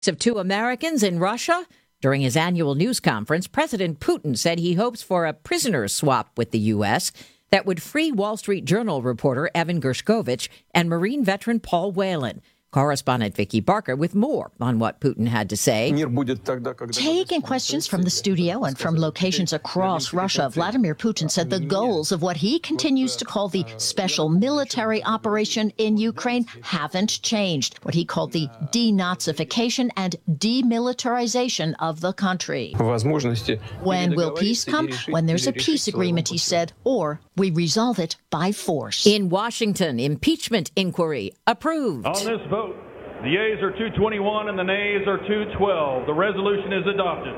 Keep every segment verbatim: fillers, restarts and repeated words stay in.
Of two Americans in Russia. During his annual news conference, President Putin said he hopes for a prisoner swap with the U S that would free Wall Street Journal reporter Evan Gershkovich and Marine veteran Paul Whelan. Correspondent Vicky Barker with more on what Putin had to say. Taking questions from the studio and from locations across Russia, Vladimir Putin said the goals of what he continues to call the special military operation in Ukraine haven't changed. What he called the denazification and demilitarization of the country. When will peace come? When there's a peace agreement, he said, or we resolve it by force. In Washington, impeachment inquiry approved. On this vote, the yeas are two twenty-one and the nays are two twelve. The resolution is adopted.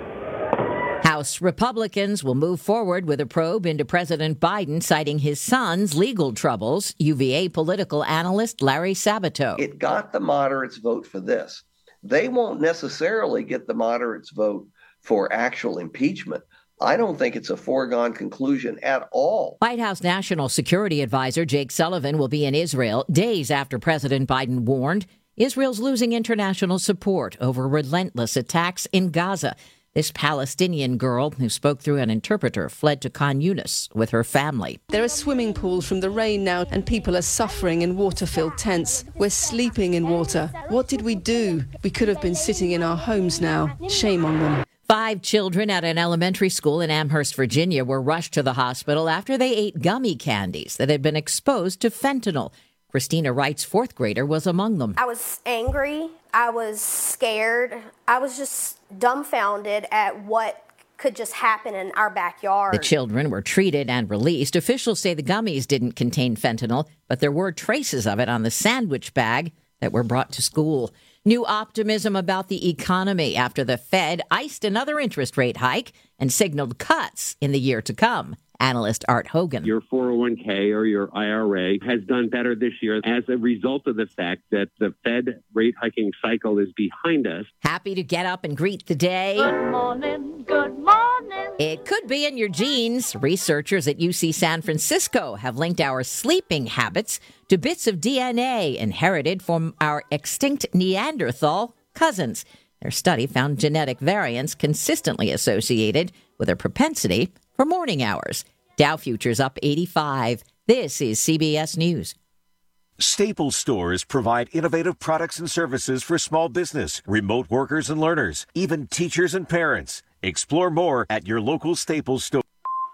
House Republicans will move forward with a probe into President Biden, citing his son's legal troubles. U V A political analyst Larry Sabato. It got the moderates vote for this. They won't necessarily get the moderates vote for actual impeachment. I don't think it's a foregone conclusion at all. White House National Security Advisor Jake Sullivan will be in Israel days after President Biden warned Israel's losing international support over relentless attacks in Gaza. This Palestinian girl, who spoke through an interpreter, fled to Khan Yunis with her family. There are swimming pools from the rain now, and people are suffering in water-filled tents. We're sleeping in water. What did we do? We could have been sitting in our homes now. Shame on them. Five children at an elementary school in Amherst, Virginia, were rushed to the hospital after they ate gummy candies that had been exposed to fentanyl. Christina Wright's fourth grader was among them. I was angry. I was scared. I was just dumbfounded at what could just happen in our backyard. The children were treated and released. Officials say the gummies didn't contain fentanyl, but there were traces of it on the sandwich bag that were brought to school. New optimism about the economy after the Fed iced another interest rate hike and signaled cuts in the year to come. Analyst Art Hogan. Your four oh one k or your I R A has done better this year as a result of the fact that the Fed rate hiking cycle is behind us. Happy to get up and greet the day? Good morning, good morning. It could be in your genes. Researchers at U C San Francisco have linked our sleeping habits to bits of D N A inherited from our extinct Neanderthal cousins. Their study found genetic variants consistently associated with a propensity for morning hours. Dow futures up eighty-five. This is C B S News. Staples stores provide innovative products and services for small business, remote workers and learners, even teachers and parents. Explore more at your local Staples store.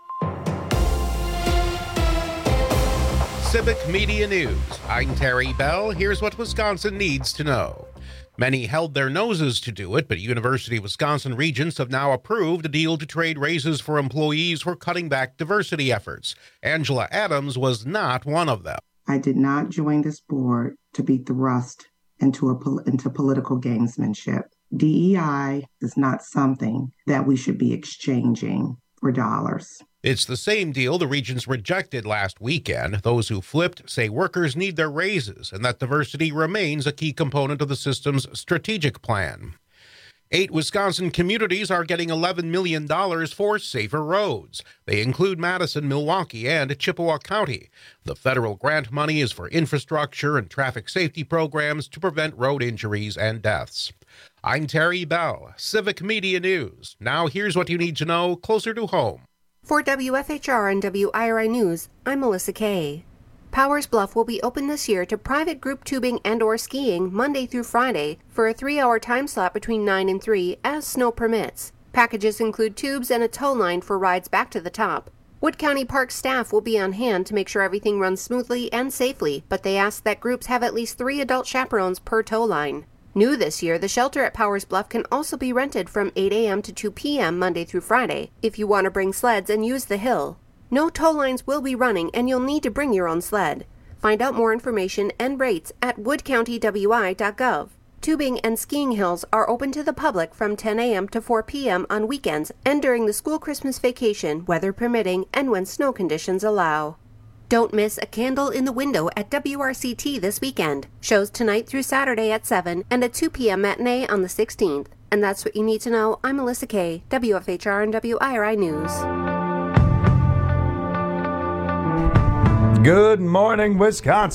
Civic Media News. I'm Terry Bell. Here's what Wisconsin needs to know. Many held their noses to do it, but University of Wisconsin regents have now approved a deal to trade raises for employees who are cutting back diversity efforts. Angela Adams was not one of them. I did not join this board to be thrust into a into political gamesmanship. D E I is not something that we should be exchanging for dollars. It's the same deal the regents rejected last weekend. Those who flipped say workers need their raises and that diversity remains a key component of the system's strategic plan. Eight Wisconsin communities are getting eleven million dollars for safer roads. They include Madison, Milwaukee, and Chippewa County. The federal grant money is for infrastructure and traffic safety programs to prevent road injuries and deaths. I'm Terry Bell, Civic Media News. Now here's what you need to know closer to home. For W F H R and W I R I News, I'm Melissa Kay. Powers Bluff will be open this year to private group tubing and or skiing Monday through Friday for a three-hour time slot between nine and three as snow permits. Packages include tubes and a tow line for rides back to the top. Wood County Park staff will be on hand to make sure everything runs smoothly and safely, but they ask that groups have at least three adult chaperones per tow line. New this year, the shelter at Powers Bluff can also be rented from eight a.m. to two p.m. Monday through Friday if you want to bring sleds and use the hill. No tow lines will be running and you'll need to bring your own sled. Find out more information and rates at wood county w i dot gov. Tubing and skiing hills are open to the public from ten a.m. to four p.m. on weekends and during the school Christmas vacation, weather permitting, and when snow conditions allow. Don't miss A Candle in the Window at W R C T this weekend. Shows tonight through Saturday at seven and a two p.m. matinee on the sixteenth. And that's what you need to know. I'm Melissa Kay, W F H R and W I R I News. Good morning, Wisconsin.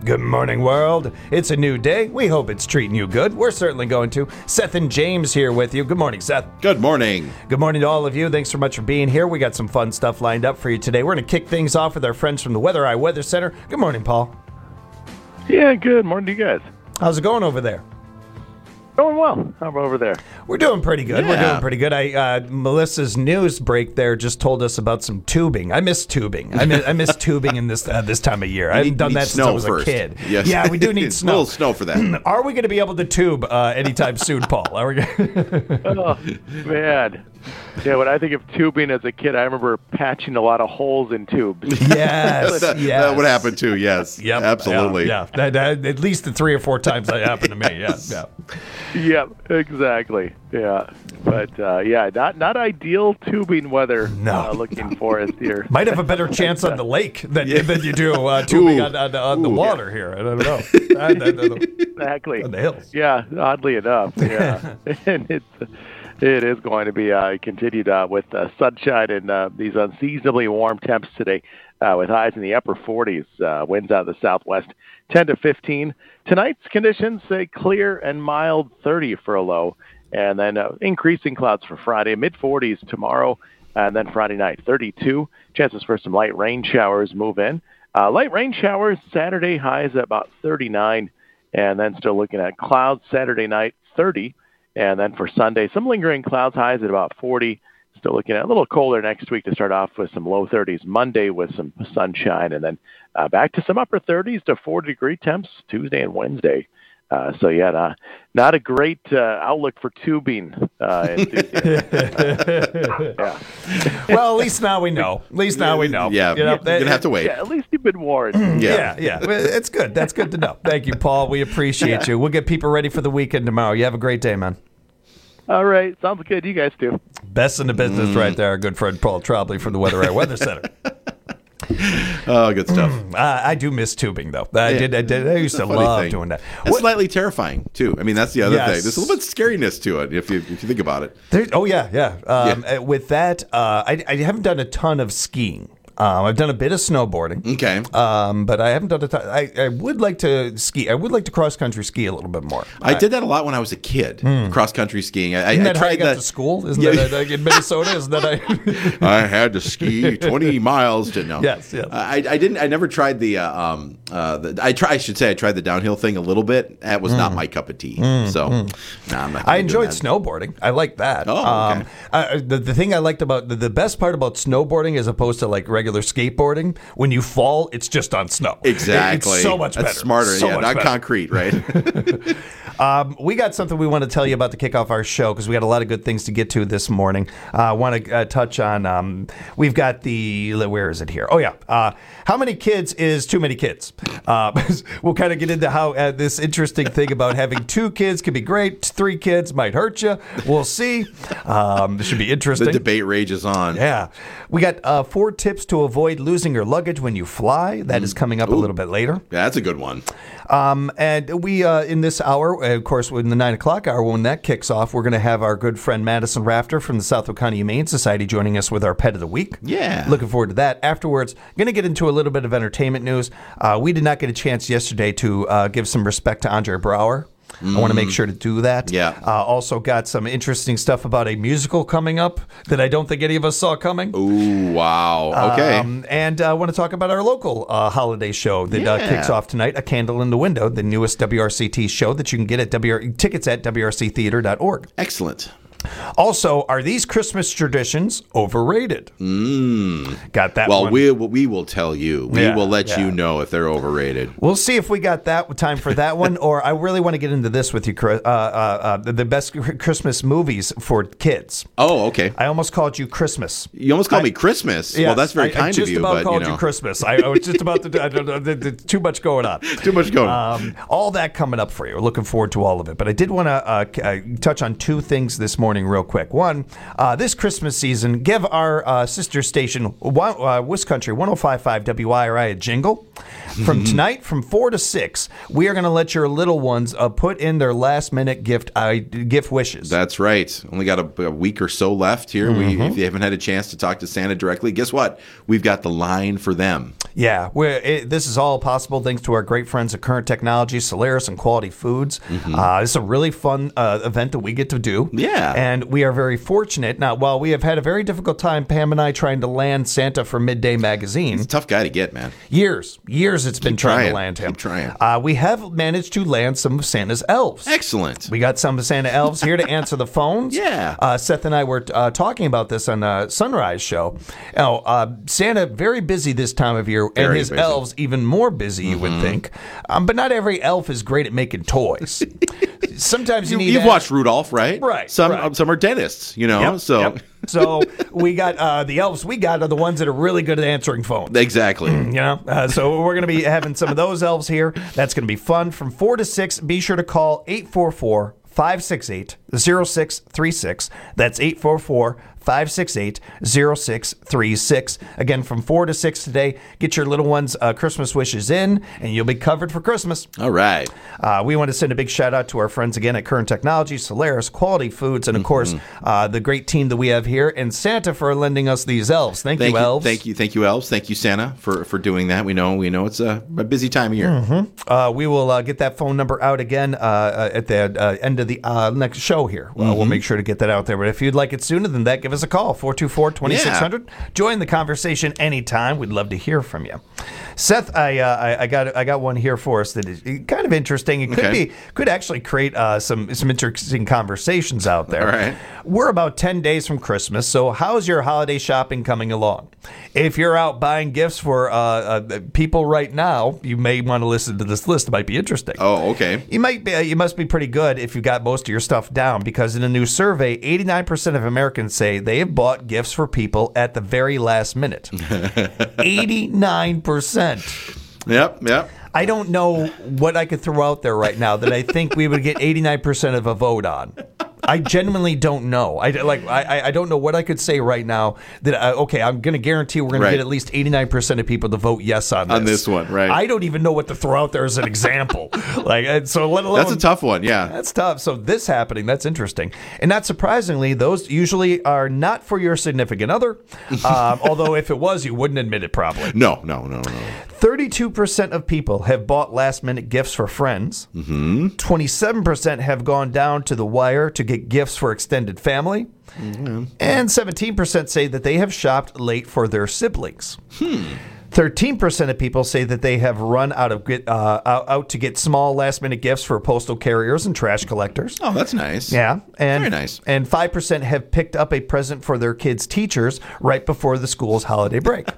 Good morning, world. It's a new day. We hope it's treating you good. We're certainly going to. Seth and James here with you. Good morning, Seth. Good morning. Good morning to all of you. Thanks so much for being here. We got some fun stuff lined up for you today. We're going to kick things off with our friends from the Weather Eye Weather Center. Good morning, Paul. Yeah, good morning to you guys. How's it going over there? Going well. How about over there? We're doing pretty good. Yeah. We're doing pretty good. I uh, Melissa's news break there just told us about some tubing. I miss tubing. I miss, I miss tubing in this uh, this time of year. I haven't need- done need that since I was snow a first. kid. Yes. Yeah, we do need A snow. little snow for that. Are we going to be able to tube uh, anytime soon, Paul? Are we gonna... Oh, man. Yeah, when I think of tubing as a kid, I remember patching a lot of holes in tubes. Yes, that, yes. that would happen too, yes. Yep, Absolutely. Yeah, yeah. That, that, at least the three or four times that happened to me. Yeah, yeah. Yep, exactly. Yeah, but uh, yeah, not not ideal tubing weather. No. Uh, looking for us here. Might have a better chance on the lake than, Yeah. than you do uh, tubing Ooh. on, on, on the Ooh. water here. I don't know. I- I- I- Exactly. On the hills. Yeah, oddly enough. Yeah, and it's it is going to be uh, continued uh, with uh, sunshine and uh, these unseasonably warm temps today, uh, with highs in the upper forties. Uh, winds out of the southwest, ten to fifteen. Tonight's conditions say clear and mild, thirty for a low, and then uh, increasing clouds for Friday, mid forties tomorrow, and then Friday night, thirty-two. Chances for some light rain showers move in. Uh, light rain showers Saturday, highs at about thirty-nine. And then still looking at clouds Saturday night, thirty. And then for Sunday, some lingering clouds, highs at about forty. Still looking at a little colder next week to start off with some low thirties Monday with some sunshine. And then uh, back to some upper thirties to forty degree temps Tuesday and Wednesday. Uh, so, yeah, uh, not a great uh, outlook for tubing. Uh, yeah. Well, at least now we know. At least now we know. Yeah, You know, you're going to have to wait. Yeah, at least you've been warned. Yeah, yeah. Well, it's good. That's good to know. Thank you, Paul. We appreciate you. We'll get people ready for the weekend tomorrow. You have a great day, man. All right. Sounds good. You guys too. Best in the business right there, our good friend Paul Trombley from the Weather Eye Weather Center. Oh, good stuff. Uh, I do miss tubing, though. I Yeah. did. I did. I used It's a to funny love thing. doing that. It's What- slightly terrifying, too. I mean, that's the other Yes. thing. There's a little bit of scariness to it, if you if you think about it. There, oh yeah, yeah. Um, uh, With that, uh, I, I haven't done a ton of skiing. Um, I've done a bit of snowboarding. Okay. Um, but I haven't done a ton. I, I would like to ski. I would like to cross country ski a little bit more. I did that a lot when I was a kid, cross country skiing. I, Isn't I that how you tried got that to school? Isn't Yeah. that like in Minnesota? Isn't that I? I had to ski twenty miles to no. Yes, yes. I, I didn't. I never tried the. Uh, um, uh, the I try. I should say I tried the downhill thing a little bit. That was not my cup of tea. so, nah, I'm not. I gonna do enjoyed that. snowboarding. I like that. Oh, okay. um, I, the, the thing I liked about the, the best part about snowboarding, as opposed to like regular skateboarding, when you fall, it's just on snow. Exactly. It's so much That's better. smarter. So yeah, much not better. concrete, right? Um, we got something we want to tell you about to kick off our show because we got a lot of good things to get to this morning. I uh, want to uh, touch on, um, we've got the, where is it here? Oh, yeah. Uh, how many kids is too many kids? Uh, we'll kind of get into how uh, this interesting thing about having two kids can be great. Three kids might hurt you. We'll see. Um, this should be interesting. The debate rages on. Yeah. We got uh, four tips to avoid losing your luggage when you fly. That is coming up Ooh. a little bit later. Yeah, that's a good one. Um, and we, uh, in this hour, of course, in the nine o'clock hour, when that kicks off, we're going to have our good friend Madison Rafter from the Southwood County Humane Society joining us with our Pet of the Week. Yeah. Looking forward to that. Afterwards, going to get into a little bit of entertainment news. Uh, we did not get a chance yesterday to uh, give some respect to Andre Braugher. I want to make sure to do that. Yeah. Uh, also got some interesting stuff about a musical coming up that I don't think any of us saw coming. Ooh, wow. Okay. Um, and I uh, want to talk about our local uh, holiday show that uh, Yeah. kicks off tonight, A Candle in the Window, the newest W R C T show that you can get at W R tickets at W R C theater dot org. Excellent. Also, are these Christmas traditions overrated? Mm. Got that Well, one. we we will tell you. We Yeah, will let yeah. you know if they're overrated. We'll see if we got that time for that one, or I really want to get into this with you, Chris. Uh, uh, uh, the best Christmas movies for kids. Oh, okay. I almost called you Christmas. You almost called I- me Christmas. Yes, well, that's very I, kind I just of you, about but called you know, Christmas. I, I was just about to. I don't know. there- there's too much going on. too much going on. Um, all that coming up for you. We're looking forward to all of it. But I did want to uh, c- uh, touch on two things this morning, real real quick. One, uh, this Christmas season, give our uh, sister station, uh, West Country one oh five point five W I R I, a jingle. From tonight, from four to six, we are going to let your little ones uh, put in their last-minute gift uh, gift wishes. That's right. Only got a, a week or so left here. Mm-hmm. We, if you haven't had a chance to talk to Santa directly, guess what? We've got the line for them. Yeah, we're, it, this is all possible thanks to our great friends at Current Technology, Solaris, and Quality Foods. Mm-hmm. Uh, it's a really fun uh, event that we get to do. Yeah. And we are very fortunate. Now, while we have had a very difficult time, Pam and I, trying to land Santa for Midday Magazine. He's a tough guy to get, man. Years. Years it's been Keep trying, trying to land him. Keep trying. Uh, we have managed to land some of Santa's elves. Excellent. We got some of Santa elves here to answer the phones. Yeah. Uh, Seth and I were uh, talking about this on the Sunrise show. Now, uh, Santa, very busy this time of year, Very and his busy. elves even more busy, you Mm-hmm. would think. Um, but not every elf is great at making toys. Sometimes you, You, need you've to- watched Rudolph, right? Right, Some right. um, some are dentists, you know. Yep, so yep. So we got uh, the elves we got are the ones that are really good at answering phones. exactly. You know, uh, so we're going to be having some of those elves here. That's going to be fun. From four to six, be sure to call eight four four, five six eight, zero six three six. That's eight four four, five six eight, zero six three six. Again, from four to six today, get your little ones' uh, Christmas wishes in, and you'll be covered for Christmas. All right. Uh, we want to send a big shout out to our friends again at Current Technology, Solaris, Quality Foods, and of course, uh, the great team that we have here, and Santa for lending us these elves. Thank, Thank you, elves. Thank you, thank you, elves. Thank you, Santa, for, for doing that. We know we know it's a, a busy time of year. Mm-hmm. Uh, we will uh, get that phone number out again uh, uh, at the uh, end of the uh, next show here. Uh, We'll Mhm. make sure to get that out there. But if you'd like it sooner than that, give us a call, four two four, two six zero zero. Join the conversation anytime. We'd love to hear from you. Seth, I, uh, I, I got I got one here for us that is kind of interesting. It could Okay. be could actually create uh, some some interesting conversations out there. All right. We're about ten days from Christmas, so how's your holiday shopping coming along? If you're out buying gifts for uh, uh, people right now, you may want to listen to this list. It might be interesting. Oh, okay. You might be, you must be pretty good if you got most of your stuff down, because in a new survey, eighty-nine percent of Americans say they have bought gifts for people at the very last minute. eighty-nine percent. Yep, yep. I don't know what I could throw out there right now that I think we would get eighty-nine percent of a vote on. I genuinely don't know. I like. I, I don't know what I could say right now that I, okay. I'm going to guarantee we're going Right. to get at least eighty-nine percent of people to vote yes on this. On this one, right. I don't even know what to throw out there as an example. like and so, let alone That's a tough one, yeah. That's tough. So this happening, that's interesting. And not surprisingly, those usually are not for your significant other. Um, although if it was, you wouldn't admit it probably. No, no, no, no. thirty-two percent of people have bought last-minute gifts for friends. Mm-hmm. twenty-seven percent have gone down to the wire to get gifts for extended family. Mm-hmm. And seventeen percent say that they have shopped late for their siblings. Hmm. thirteen percent of people say that they have run out of get, uh, out, out to get small last-minute gifts for postal carriers and trash collectors. Oh, that's nice. Yeah, and Very nice. And five percent have picked up a present for their kids' teachers right before the school's holiday break.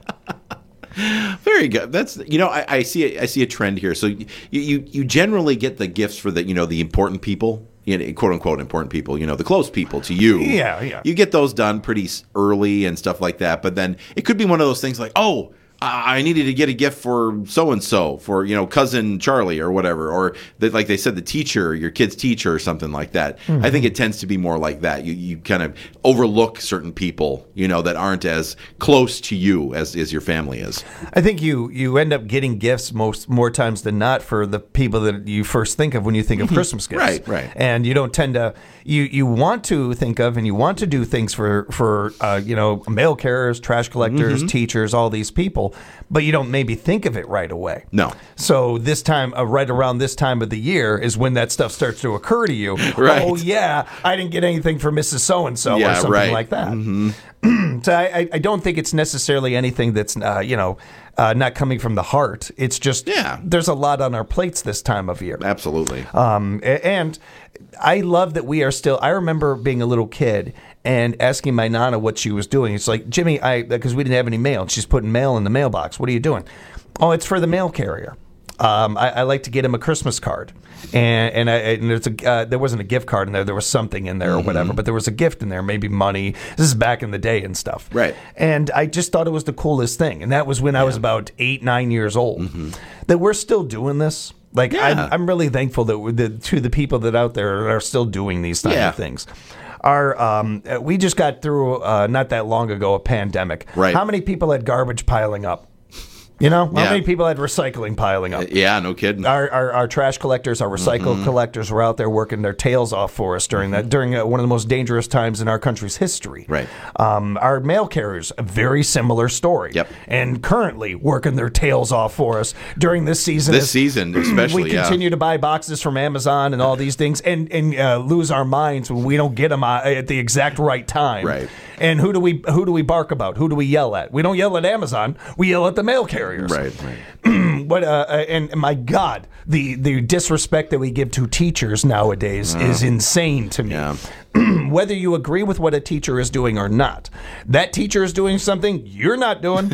Very good. That's you know I, I see a, I see a trend here. So you, you you generally get the gifts for the you know the important people, you know, quote unquote important people, you know the close people to you. Yeah, yeah. You get those done pretty s- early and stuff like that. But then it could be one of those things like, oh, I I needed to get a gift for so and so, for you know cousin Charlie or whatever, or the, like they said, the teacher, your kid's teacher or something like that. Mhm. I think it tends to be more like that. You you kind of overlook certain people, you know, that aren't as close to you as as your family is. I think you you end up getting gifts most more times than not for the people that you first think of when you think of Christmas gifts. Right, right. And you don't tend to you you want to think of and you want to do things for for uh, you know mail carriers, trash collectors, Mhm. teachers, all these people, but you don't maybe think of it right away. No. So this time, uh, right around this time of the year, is when that stuff starts to occur to you. Right. Oh yeah, I didn't get anything for Missus So and So or Yeah, something right. like that. Mhm. So I, I don't think it's necessarily anything that's uh, you know uh, not coming from the heart. It's just Yeah. there's a lot on our plates this time of year. Absolutely. Um, a- and I love that we are still. I remember being a little kid and asking my nana what she was doing. It's like, Jimmy, I because we didn't have any mail, and she's putting mail in the mailbox. What are you doing? Oh, it's for the mail carrier. Um, I, I like to get him a Christmas card, and and, I, and there's a uh, there wasn't a gift card in there. There was something in there or whatever, but there was a gift in there, maybe money. This is back in the day and stuff, Right. And I just thought it was the coolest thing, and that was when I was about eight, nine years old. That we're still doing this. Like Yeah. I'm, I'm really thankful that, we- that to the people that out there are still doing these type Yeah. of things. Our um, we just got through uh, not that long ago a pandemic. Right. How many people had garbage piling up? You know, how Yeah. many people had recycling piling up? Yeah, no kidding. Our, our our trash collectors, our recycle Mhm. collectors were out there working their tails off for us during that during uh, one of the most dangerous times in our country's history. Right. Um, our mail carriers, a very similar story. Yep. And currently working their tails off for us during this season. This as season, especially, we yeah. continue to buy boxes from Amazon and all these things, and and uh, lose our minds when we don't get them uh, at the exact right time. Right. And who do we who do we bark about? Who do we yell at? We don't yell at Amazon. We yell at the mail carriers. Right. Right. What uh, uh, and my God, the the disrespect that we give to teachers nowadays Uh, is insane to me. Yeah. Whether you agree with what a teacher is doing or not, that teacher is doing something you're not doing.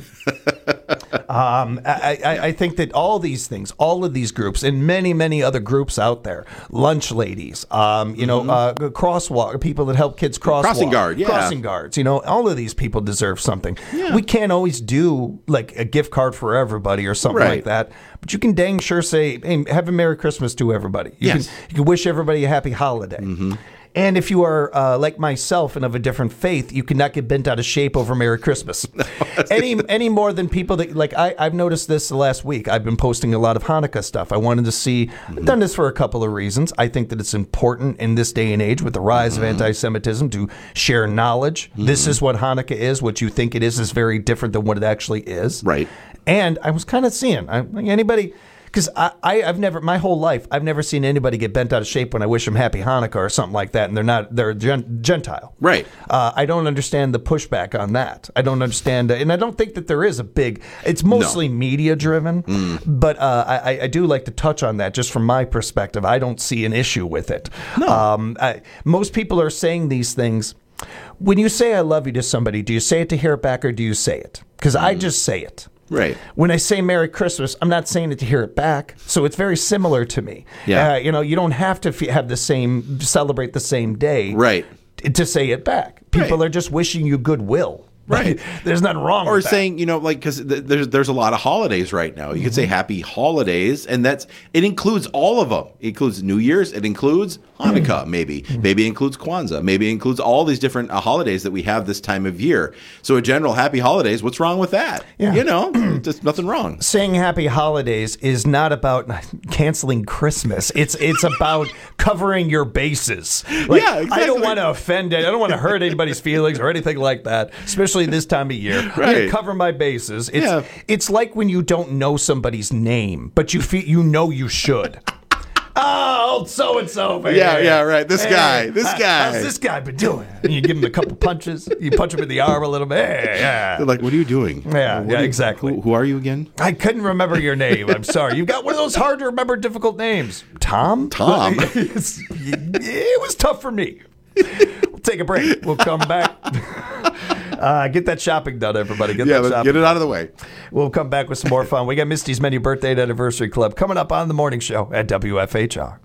um, I, I, I think that all these things, all of these groups, and many, many other groups out there, lunch ladies, um, you know, uh, crosswalk people that help kids crosswalk, Crossing guard, yeah. crossing guards. You know, all of these people deserve something. We can't always do like a gift card for everybody or something Right. like that, but you can dang sure say, "Hey, have a Merry Christmas to everybody." You Yes. can you can wish everybody a happy holiday. And if you are uh, like myself and of a different faith, you cannot get bent out of shape over Merry Christmas. any any more than people that, like, I, I've noticed this the last week. I've been posting a lot of Hanukkah stuff. I wanted to see, I've done this for a couple of reasons. I think that it's important in this day and age with the rise of anti-Semitism to share knowledge. This is what Hanukkah is. What you think it is is very different than what it actually is. Right. And I was kind of seeing, I, like anybody... Because I, I, I've never, my whole life, I've never seen anybody get bent out of shape when I wish them Happy Hanukkah or something like that, and they're not, they're gen- Gentile. Right. Uh, I don't understand the pushback on that. I don't understand, and I don't think that there is a big, it's mostly media driven, but uh, I, I do like to touch on that just from my perspective. I don't see an issue with it. No. Um, I, most people are saying these things. When you say I love you to somebody, do you say it to hear it back or do you say it? Because I just say it. Right. When I say Merry Christmas, I'm not saying it to hear it back. So it's very similar to me. Yeah. Uh, you know, you don't have to f- have the same, celebrate the same day. Right. t- To say it back. People are just wishing you goodwill. Right. There's nothing wrong or with that. saying, you know, like, because th- there's there's a lot of holidays right now. You could say Happy Holidays, and that's it includes all of them. It includes New Year's. It includes Hanukkah, maybe. Maybe it includes Kwanzaa. Maybe it includes all these different uh, holidays that we have this time of year. So a general Happy Holidays, what's wrong with that? Yeah. You know, there's nothing wrong. Saying Happy Holidays is not about canceling Christmas. It's it's about covering your bases. Like, Yeah, I exactly. don't want to offend it. I don't want to hurt anybody's feelings or anything like that, especially this time of year. I'm going Right. to cover my bases. It's, Yeah. it's like when you don't know somebody's name, but you feel you know you should. Oh, so and so. Yeah, yeah, right. This guy, this how- guy. How's this guy been doing? And you give him a couple punches. You punch him in the arm a little bit. Hey, yeah. They're like, what are you doing? Yeah, What yeah, are you- exactly. Who, who are you again? I couldn't remember your name. I'm sorry. You got one of those hard to remember, difficult names. Tom? Tom. It's- it was tough for me. We'll take a break. We'll come back. Uh, get that shopping done, everybody. Get Yeah, that let's shopping get it out of the way. We'll come back with some more fun. We got Misty's Menu Birthday and Anniversary Club coming up on the morning show at W F H R.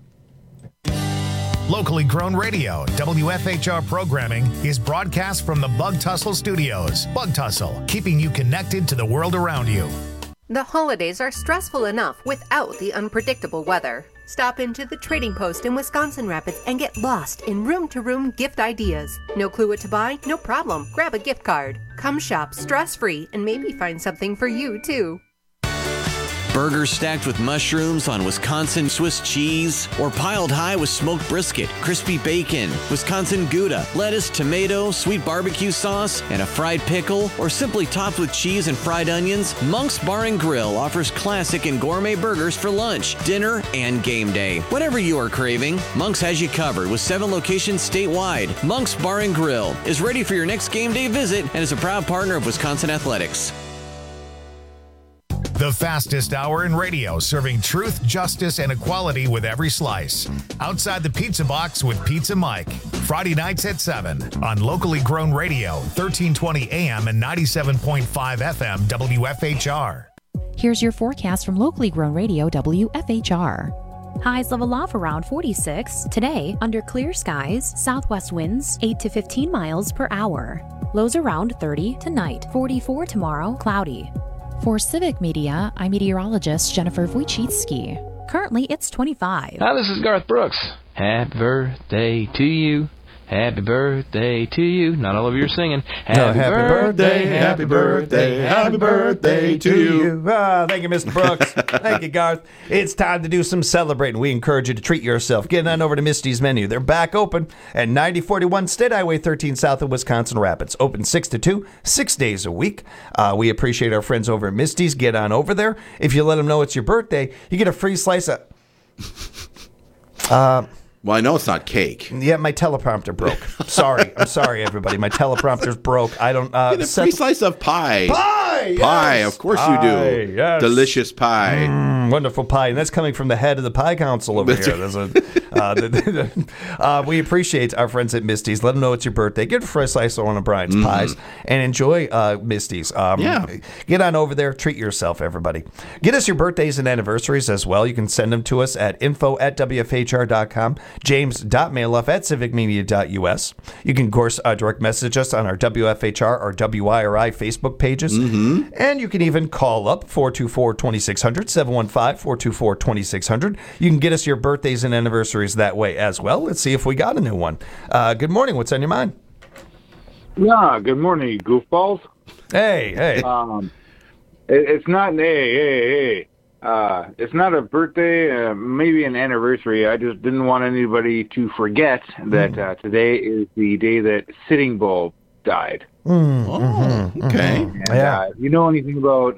Locally grown radio, W F H R programming is broadcast from the Bug Tussle Studios. Bug Tussle, keeping you connected to the world around you. The holidays are stressful enough without the unpredictable weather. Stop into the Trading Post in Wisconsin Rapids and get lost in room-to-room gift ideas. No clue what to buy? No problem. Grab a gift card. Come shop stress-free and maybe find something for you, too. Burgers stacked with mushrooms on Wisconsin Swiss cheese, or piled high with smoked brisket, crispy bacon, Wisconsin Gouda, lettuce, tomato, sweet barbecue sauce, and a fried pickle, or simply topped with cheese and fried onions, Monk's Bar and Grill offers classic and gourmet burgers for lunch, dinner, and game day. Whatever you are craving, Monk's has you covered with seven locations statewide. Monk's Bar and Grill is ready for your next game day visit and is a proud partner of Wisconsin Athletics. The fastest hour in radio, serving truth, justice, and equality with every slice. Outside the Pizza Box with Pizza Mike. Friday nights at seven on locally grown radio, thirteen twenty A M and ninety-seven point five F M W F H R. Here's your forecast from locally grown radio W F H R. Highs level off around forty-six. Today, under clear skies, southwest winds eight to fifteen miles per hour. Lows around thirty. Tonight, forty-four. Tomorrow, cloudy. For Civic Media, I'm meteorologist Jennifer Wojcicki. Currently, it's twenty-five. Hi, this is Garth Brooks. Happy birthday to you. Happy birthday to you. Not all of you are singing. Happy, no, happy birthday, happy birthday, happy birthday to you. Ah, thank you, Mister Brooks. Thank you, Garth. It's time to do some celebrating. We encourage you to treat yourself. Get on over to Misty's Menu. They're back open at ninety forty-one State Highway thirteen south of Wisconsin Rapids. Open six to two, six days a week. Uh, we appreciate our friends over at Misty's. Get on over there. If you let them know it's your birthday, you get a free slice of... Uh, well, I know it's not cake. Yeah, my teleprompter broke. Sorry. I'm sorry, everybody. My teleprompter's broke. I don't... Uh, get a free slice of pie. Pie! Pie, Yes. of course Pie, you do. yes. Delicious pie. Mm, wonderful pie. And that's coming from the head of the Pie Council over here. There's a, uh, the, the, uh, we appreciate our friends at Misty's. Let them know it's your birthday. Get a fresh slice of one of Brian's Mm-hmm. pies and enjoy uh, Misty's. Um, Yeah. Get on over there. Treat yourself, everybody. Get us your birthdays and anniversaries as well. You can send them to us at info at w f h r dot com, james.mailuff at civic media dot u s. You can, of course, uh, direct message us on our W F H R or W I R I Facebook pages. Mm-hmm. And you can even call up four two four, two six zero zero, seven one five, four two four, two six zero zero. You can get us your birthdays and anniversaries that way as well. Let's see if we got a new one. Uh, good morning. What's on your mind? Yeah, good morning, you goofballs. Hey, hey. Um, it, it's not, hey, hey, hey. Uh, it's not a birthday, uh, maybe an anniversary. I just didn't want anybody to forget that uh, today is the day that Sitting Bull died. Mm, oh, mm-hmm, okay. Mm-hmm. And, Yeah. uh, if you know anything about,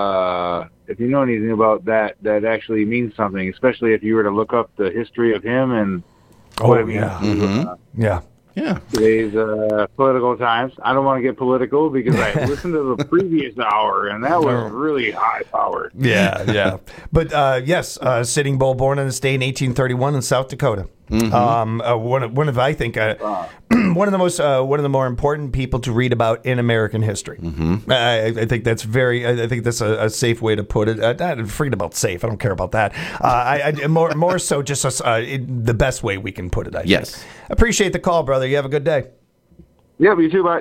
uh, if you know anything about that, that actually means something, especially if you were to look up the history of him and what Oh, it means yeah. to, Mm-hmm. uh, Yeah. Yeah. today's uh, political times. I don't want to get political because I listened to the previous hour, and that was really high powered. Yeah, yeah. But uh, yes, uh, Sitting Bull, born in this day in eighteen thirty-one in South Dakota. Mm-hmm. Um, uh, one of one of I think uh, one of the most uh, one of the more important people to read about in American history. Mm-hmm. I, I think that's very. I think that's a, a safe way to put it. Uh, not forget about safe. I don't care about that. Uh, I, I more more so just a, uh, it, the best way we can put it. I Yes. think. Appreciate the call, brother. You have a good day. Yeah, you too, bye.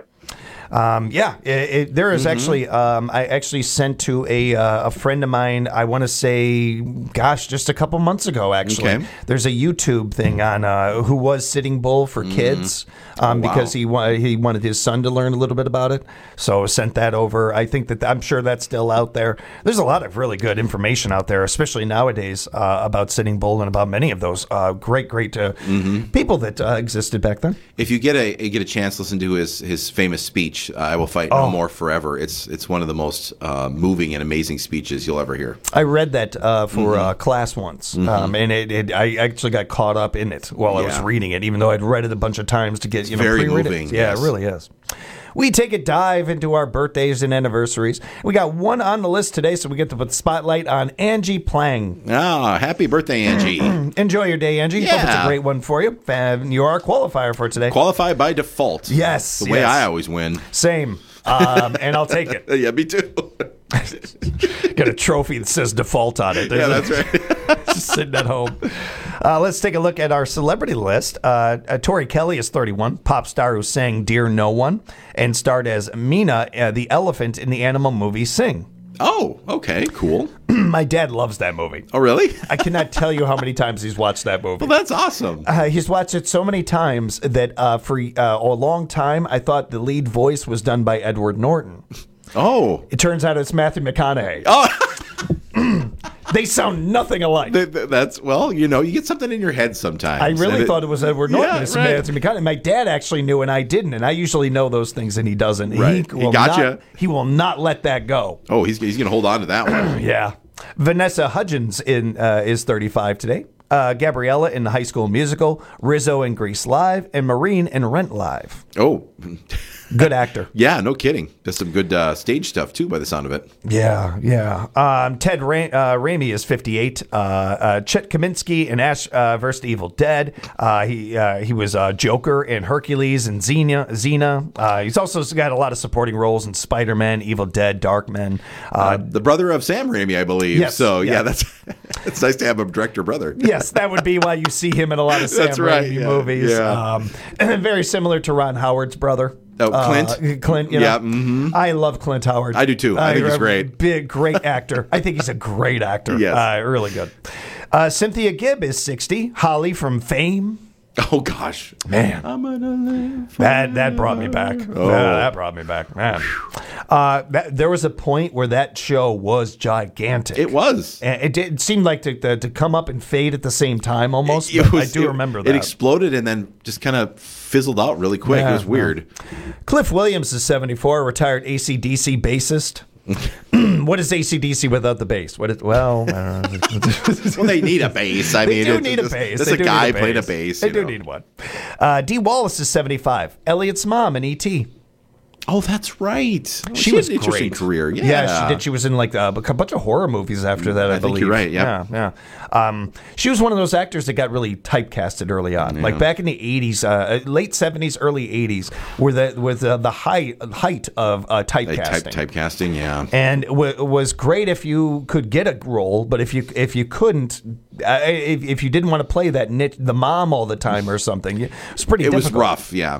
Um, yeah, it, it, there is Mm-hmm. actually. Um, I actually sent to a uh, a friend of mine. I want to say, gosh, just a couple months ago. Actually, Okay. there's a YouTube thing on uh, who was Sitting Bull for kids, um, Oh, wow. because he wa- he wanted his son to learn a little bit about it. So sent that over. I think that I'm sure that's still out there. There's a lot of really good information out there, especially nowadays uh, about Sitting Bull and about many of those uh, great, great uh, Mm-hmm. people that uh, existed back then. If you get a you get a chance, listen to his his famous speech. Uh, I will fight Oh. no more forever. It's it's one of the most uh, moving and amazing speeches you'll ever hear. I read that uh, for Mhm. uh, class once, Mhm. um, and it, it, I actually got caught up in it while I was Yeah. reading it, even though I'd read it a bunch of times to get you know very pre-read moving, It. Yeah, yes. it really is. We take a dive into our birthdays and anniversaries. We got one on the list today, so we get to put the spotlight on Angie Plang. Ah, happy birthday, Angie! Enjoy your day, Angie. Hope it's a Yeah. great one for you. And you are a qualifier for today. Qualify by default. Yes, the way yes. I always win. Same, um, and I'll take it. Yeah, me too. Got a trophy that says default on it. Yeah, that's right. Just sitting at home. Uh, let's take a look at our celebrity list. Uh, uh, Tori Kelly is thirty-one, pop star who sang Dear No One and starred as Mina, uh, the elephant in the animal movie Sing. Oh, okay, cool. My dad loves that movie. Oh, really? I cannot tell you how many times he's watched that movie. Well, that's awesome. Uh, he's watched it so many times that uh, for uh, a long time, I thought the lead voice was done by Edward Norton. Oh. It turns out it's Matthew McConaughey. Oh. They sound nothing alike. Th- th- That's, well, you know, you get something in your head sometimes. I really And thought it was Edward Norton. Yeah, It's right. Matthew McConaughey. My dad actually knew, and I didn't. And I usually know those things, and he doesn't. Right. He, He will gotcha. not, He will not let that go. Oh, he's, he's going to hold on to that one. Yeah. Vanessa Hudgens in uh, is thirty-five today. Uh, Gabriella in the High School Musical, Rizzo in Grease Live, and Maureen in Rent Live. Oh. Good actor. Yeah, no kidding. Does some good uh, stage stuff, too, by the sound of it. Yeah, yeah. Um, Ted Ra- uh, Raimi is fifty-eight. Uh, uh, Chet Kaminsky in Ash uh, versus Evil Dead. Uh, he uh, he was uh, Joker in Hercules and Xena. Xena. Uh, he's also got a lot of supporting roles in Spider-Man, Evil Dead, Darkman. Uh, Uh, the brother of Sam Raimi, I believe. Yes, so, yeah, yeah. that's it's nice to have a director brother. Yes, that would be why you see him in a lot of Sam That's right, Raimi yeah, movies. yeah. Um, very similar to Ron Howard's brother. Oh, Clint? Uh, Clint, you know? Yeah, mhm. I love Clint Howard. I do, too. I think he's a great. Big, great actor. I think he's a great actor. Yes. Uh, really good. Uh, Cynthia Gibb is sixty. Holly from Fame. Oh gosh, man, I'm gonna live that that brought me back. Oh. Yeah, that brought me back, man. Uh, that, there was a point where that show was gigantic. It was. And it, did, it seemed like to, to to come up and fade at the same time almost. It, it but was, I do it, remember that it exploded and then just kind of fizzled out really quick. Yeah, it was weird. yeah. Cliff Williams is seventy-four, retired A C D C bassist. What is A C D C without the bass? What is, well, I don't know. Well, they need a bass. I they mean, do it's, need a it's, bass. It's They a do guy need a playing a bass. bass. They you do know. need one. Uh, Dee Wallace is seventy-five. Elliot's mom in E T Oh, that's right. She, She was had an interesting great. career. yeah, Yeah. she did. She was in like a, a bunch of horror movies after that. I, I think believe you're right, yeah. yeah, yeah. Um, she was one of those actors that got really typecasted early on, Yeah. like back in the eighties, uh, late seventies, early eighties, were the with uh, the high height of uh, Like typecasting. type, typecasting, yeah. And w- was great if you could get a role, but if you if you couldn't, uh, if, if you didn't want to play that nit, the mom all the time or something, it was pretty. It difficult. was rough, yeah.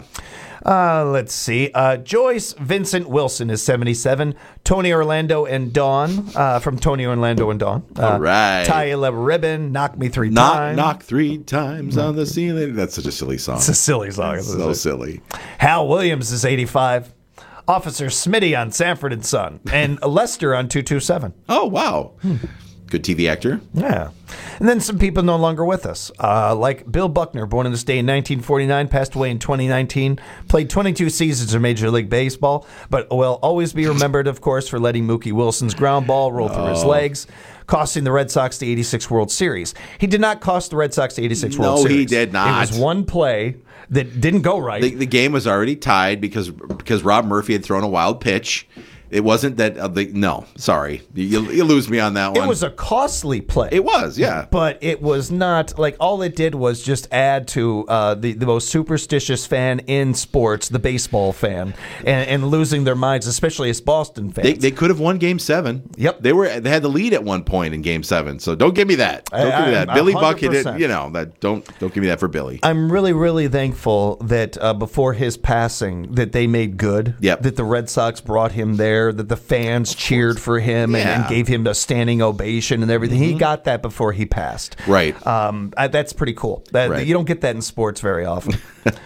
Uh, let's see. Uh, Joyce Vincent Wilson is seventy-seven. Tony Orlando and Dawn uh, from Tony Orlando and Dawn. Uh, All right. Tie a Leather Ribbon. Knock Me Three Knock, Times. knock three times on the ceiling. That's such a silly song. It's a silly song. It's so silly. Hal Williams is eighty-five. Officer Smitty on Sanford and Son. And Lester on two two seven. Oh, wow. Good T V actor. Yeah. And then some people no longer with us, uh, like Bill Buckner, born in this day in nineteen forty-nine, passed away in twenty nineteen, played twenty-two seasons of Major League Baseball, but will always be remembered, of course, for letting Mookie Wilson's ground ball roll through his Oh. legs, costing the Red Sox the eighty-six World Series. He did not cost the Red Sox the eighty-six World No, Series. he did not. It was one play that didn't go right. The, the game was already tied because because Rob Murphy had thrown a wild pitch. It wasn't that uh, the no, sorry, you, you lose me on that one. It was a costly play. It was, yeah. But it was not, like, all it did was just add to uh, the, the most superstitious fan in sports, the baseball fan, and, and losing their minds, especially as Boston fans. They, they could have won Game Seven. Yep, they were they had the lead at one point in Game Seven. So don't give me that. Don't I- give me I'm that. Billy one Buck, hundred it, percent. you know that. Don't don't give me that for Billy. I'm really, really thankful that uh, before his passing, that they made good. Yep. That the Red Sox brought him there. That the fans cheered for him and, and Yeah. Mm-hmm. gave him a standing ovation and everything. He got that before he passed. Right. Um, I, that's pretty cool. That, Right. You don't get that in sports very often.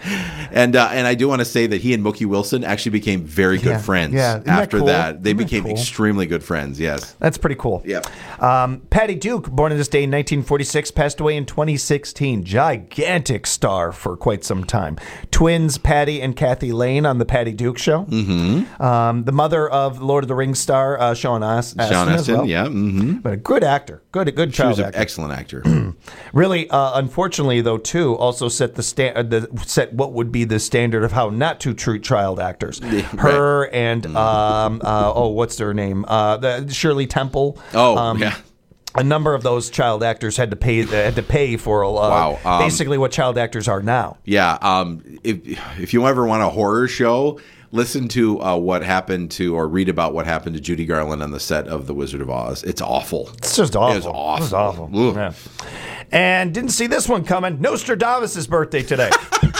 And uh, and I do want to say that he and Mookie Wilson actually became very good Yeah, friends yeah. Isn't that after cool? that. They Isn't that became cool? extremely good friends. Yes. That's pretty cool. Yeah. Um, Patty Duke, born in this day in nineteen forty-six, passed away in twenty sixteen. Gigantic star for quite some time. Twins Patty and Kathy Lane on the Patty Duke Show. Mm-hmm. Um, the mother of Lord of the Rings star uh, Sean As- Astin. Sean as Astin, well. yeah. Mm-hmm. But a good actor. Good, good She child was an actor. excellent actor. Really, uh, unfortunately, though, too, also set the, sta- uh, the set what would be the standard of how not to treat child actors. Her and um, uh, oh, what's their name? Uh, the, Shirley Temple. Oh, Um, yeah. A number of those child actors had to pay uh, had to pay for uh, Wow, um, basically what child actors are now. Yeah. Um, if if you ever want a horror show, listen to uh, what happened to or read about what happened to Judy Garland on the set of The Wizard of Oz. It's awful. It's just awful. It was awful. It was awful. Yeah. And didn't see this one coming. Nostradamus' birthday today.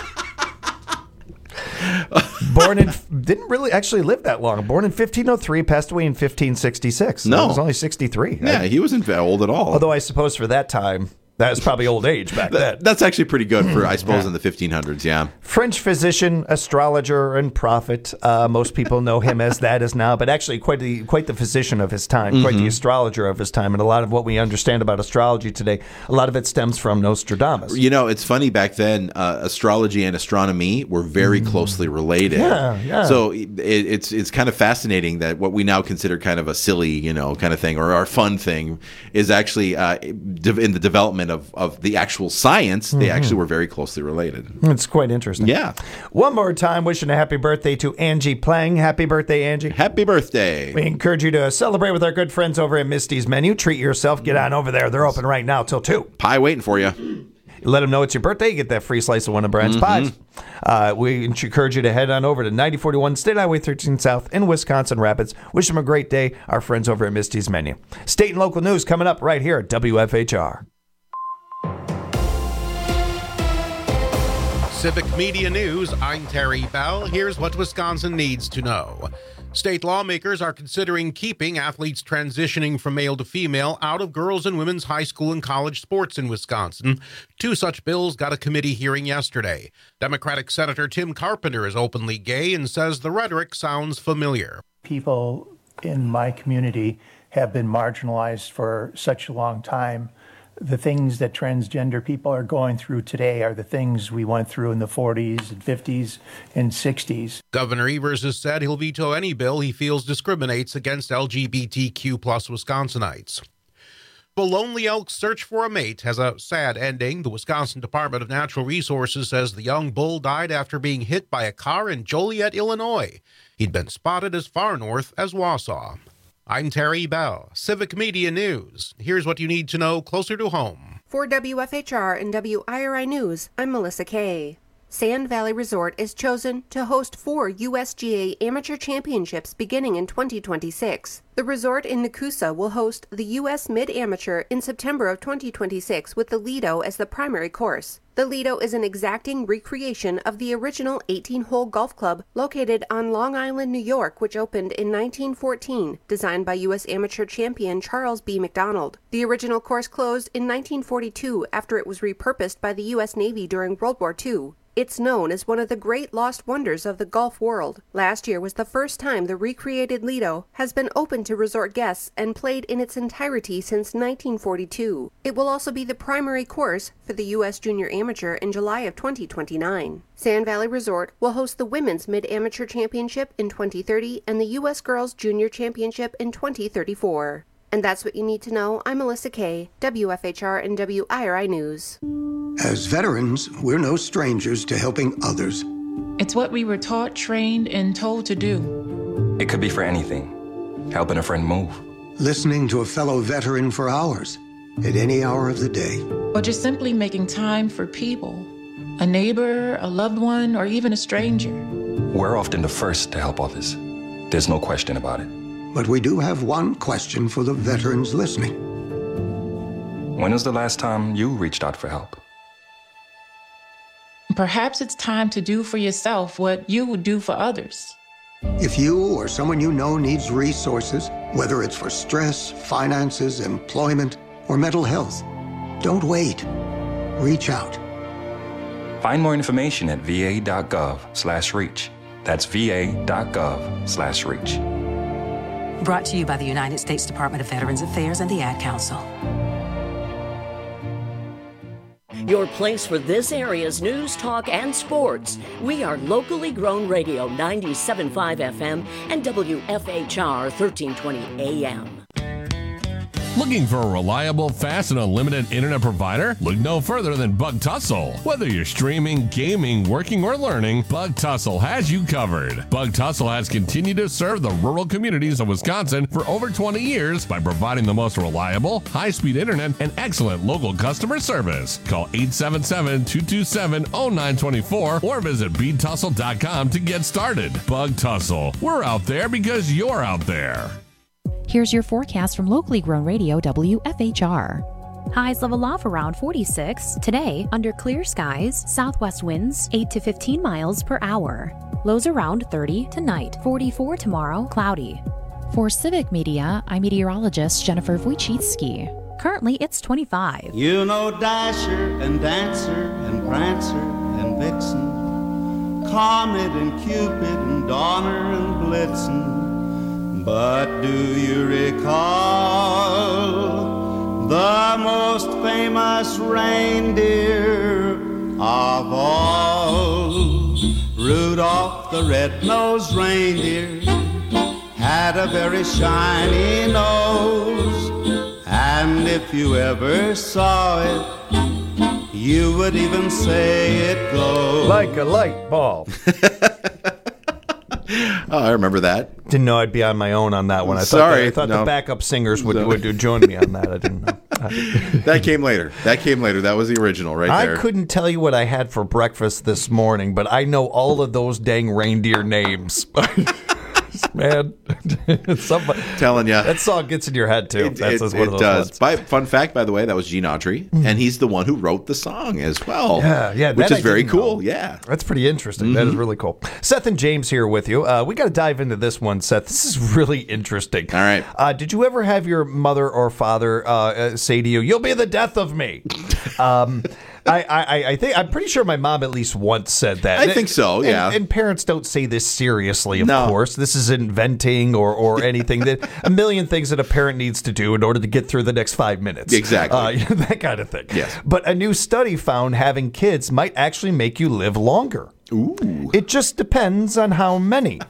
Born in, didn't really actually live that long. Born in fifteen oh three, passed away in fifteen sixty-six. So No. he was only sixty-three. Yeah, I- he wasn't old at all. although I suppose for that time, that was probably old age back then. That- that's actually pretty good for, I suppose, Yeah. in the fifteen hundreds. Yeah. French physician, astrologer, and prophet. Uh, most people know him as that as now, but actually quite the quite the physician of his time, quite the Mhm. astrologer of his time. And a lot of what we understand about astrology today, a lot of it stems from Nostradamus. You know, it's funny back then. Uh, astrology and astronomy were very closely related. Yeah, yeah. So it, it's it's kind of fascinating that what we now consider kind of a silly, you know, kind of thing or our fun thing is actually uh, de- in the development of of the actual science. They Mhm. actually were very closely related. It's quite interesting. Yeah. One more time, wishing a happy birthday to Angie Plang. Happy birthday, Angie. Happy birthday. We encourage you to celebrate with our good friends over at Misty's Menu. Treat yourself. Get on over there. They're open right now till two. Pie waiting for you. Let them know it's your birthday. You get that free slice of one of Brian's Mhm. pies. Uh, we encourage you to head on over to ninety forty-one State Highway thirteen South in Wisconsin Rapids. Wish them a great day. Our friends over at Misty's Menu. State and local news coming up right here at W F H R. Civic Media News, I'm Terry Bell. Here's what Wisconsin needs to know. State lawmakers are considering keeping athletes transitioning from male to female out of girls' and women's high school and college sports in Wisconsin. Two such bills got a committee hearing yesterday. Democratic Senator Tim Carpenter is openly gay and says the rhetoric sounds familiar. People in my community have been marginalized for such a long time. The things that transgender people are going through today are the things we went through in the forties and fifties and sixties. Governor Evers has said he'll veto any bill he feels discriminates against L G B T Q plus Wisconsinites. The Lonely Elk's search for a mate has a sad ending. The Wisconsin Department of Natural Resources says the young bull died after being hit by a car in Joliet, Illinois. He'd been spotted as far north as Wausau. I'm Terry Bell, Civic Media News. Here's what you need to know closer to home. For W F H R and W I R I News, I'm Melissa Kay. Sand Valley Resort is chosen to host four U S G A Amateur Championships beginning in twenty twenty-six. The resort in Nakusa will host the U S Mid-Amateur in September of twenty twenty-six with the Lido as the primary course. The Lido is an exacting recreation of the original eighteen-hole golf club located on Long Island, New York, which opened in nineteen fourteen, designed by U S amateur champion Charles B. McDonald. The original course closed in nineteen forty-two after it was repurposed by the U S Navy during World War Two. It's known as one of the great lost wonders of the golf world. Last year was the first time the recreated Lido has been open to resort guests and played in its entirety since nineteen forty-two. It will also be the primary course for the U S Junior Amateur in July of twenty twenty-nine. Sand Valley Resort will host the Women's Mid-Amateur Championship in twenty thirty and the U S Girls Junior Championship in twenty thirty-four. And that's what you need to know. I'm Melissa Kay, W F H R and W I R I News. As veterans, we're no strangers to helping others. It's what we were taught, trained, and told to do. It could be for anything. Helping a friend move. Listening to a fellow veteran for hours, at any hour of the day. Or just simply making time for people. A neighbor, a loved one, or even a stranger. We're often the first to help others. There's no question about it. But we do have one question for the veterans listening. When was the last time you reached out for help? Perhaps it's time to do for yourself what you would do for others. If you or someone you know needs resources, whether it's for stress, finances, employment, or mental health, don't wait. Reach out. Find more information at va.gov slash reach. That's va.gov slash reach. Brought to you by the United States Department of Veterans Affairs and the Ad Council. Your place for this area's news, talk, and sports. We are locally grown radio ninety-seven point five F M and W F H R thirteen twenty A M. Looking for a reliable, fast, and unlimited internet provider? Look no further than Bug Tussle. Whether you're streaming, gaming, working, or learning, Bug Tussle has you covered. Bug Tussle has continued to serve the rural communities of Wisconsin for over twenty years by providing the most reliable, high-speed internet and excellent local customer service. Call eight seven seven, two two seven, zero nine two four or visit bead tussle dot com to get started. Bug Tussle. We're out there because you're out there. Here's your forecast from locally grown radio W F H R. Highs level off around forty-six. Today, under clear skies, southwest winds eight to fifteen miles per hour. Lows around thirty tonight, forty-four tomorrow, cloudy. For Civic Media, I'm meteorologist Jennifer Wojcicki. Currently, it's twenty-five. You know Dasher and Dancer and Prancer and Vixen, Comet and Cupid and Donner and Blitzen. But do you recall the most famous reindeer of all? Rudolph the red-nosed reindeer had a very shiny nose, and if you ever saw it, you would even say it glowed like a light bulb. Oh, I remember that. Didn't know I'd be on my own on that one. I Sorry, thought, that, I thought no. the backup singers would, No. would join me on that. I didn't know. That came later. That came later. That was the original right there. I couldn't tell you what I had for breakfast this morning, but I know all of those dang reindeer names. Man. Somebody, telling you. That song gets in your head, too. It, That's it, one of it those does. ones. By, fun fact, by the way, that was Gene Autry, mm. and he's the one who wrote the song as well. Yeah, yeah. Which that is I very didn't cool. know. Yeah. That's pretty interesting. Mm-hmm. That is really cool. Seth and James here with you. Uh, we got to dive into this one, Seth. This is really interesting. All right. Uh, did you ever have your mother or father uh, say to you, "You'll be the death of me"? um, I, I, I think I'm pretty sure my mom at least once said that. I think so. Yeah. And, and parents don't say this seriously, of no. course. This isn't venting or or anything. That a million things that a parent needs to do in order to get through the next five minutes. Exactly. Uh, that kind of thing. Yes. But a new study found having kids might actually make you live longer. Ooh. It just depends on how many.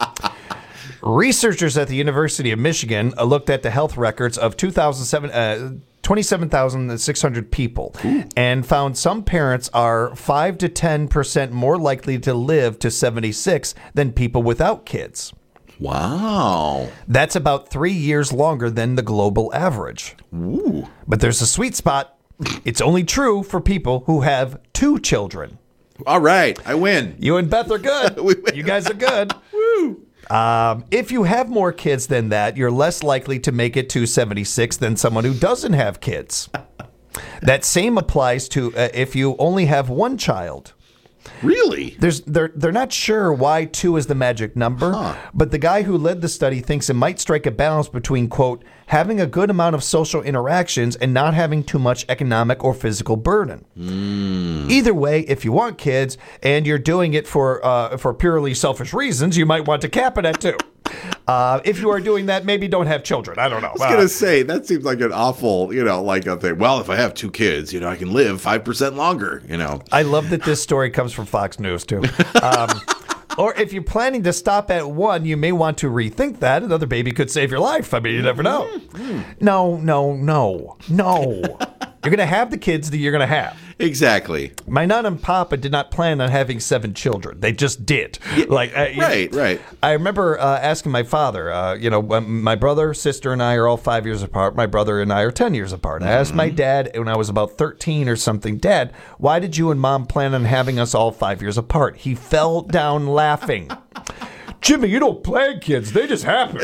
Researchers at the University of Michigan uh, looked at the health records of two thousand seven, uh, twenty-seven thousand six hundred people. Ooh. And found some parents are five to ten percent more likely to live to seventy-six than people without kids. Wow. That's about three years longer than the global average. Ooh. But there's a sweet spot. It's only true for people who have two children. All right. I win. You and Beth are good. You guys are good. Woo. Um, if you have more kids than that, you're less likely to make it to seventy-six than someone who doesn't have kids. That same applies to uh, if you only have one child. Really? There's they're they're not sure why two is the magic number, huh. but the guy who led the study thinks it might strike a balance between, quote, having a good amount of social interactions and not having too much economic or physical burden. Mm. Either way, if you want kids and you're doing it for uh, for purely selfish reasons, you might want to cap it at two. Uh, if you are doing that, maybe don't have children. I don't know. I was going to say, that seems like an awful, you know, like a thing. Well, if I have two kids, you know, I can live five percent longer, you know. I love that this story comes from Fox News, too. Um, or if you're planning to stop at one, you may want to rethink that. Another baby could save your life. I mean, you never know. Mm-hmm. No, no, no, no. You're going to have the kids that you're going to have. Exactly. My Nana and Papa did not plan on having seven children. They just did. Yeah, like uh, Right, know, right. I remember uh, asking my father, uh, you know, my brother, sister, and I are all five years apart. My brother and I are ten years apart. Mm-hmm. I asked my dad when I was about thirteen or something, Dad, why did you and Mom plan on having us all five years apart? He fell down laughing. Jimmy, you don't plan kids. They just happen.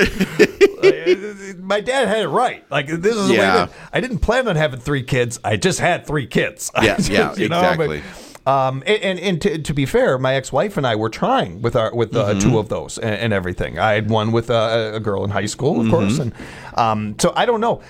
Like, my dad had it right. Like, this is the yeah. way I didn't plan on having three kids. I just had three kids. Yeah, just, yeah, you know, exactly. But, um, and and, and to, to be fair, my ex-wife and I were trying with our with uh, mm-hmm. two of those and, and everything. I had one with uh, a girl in high school, of mm-hmm. course, and um, so I don't know.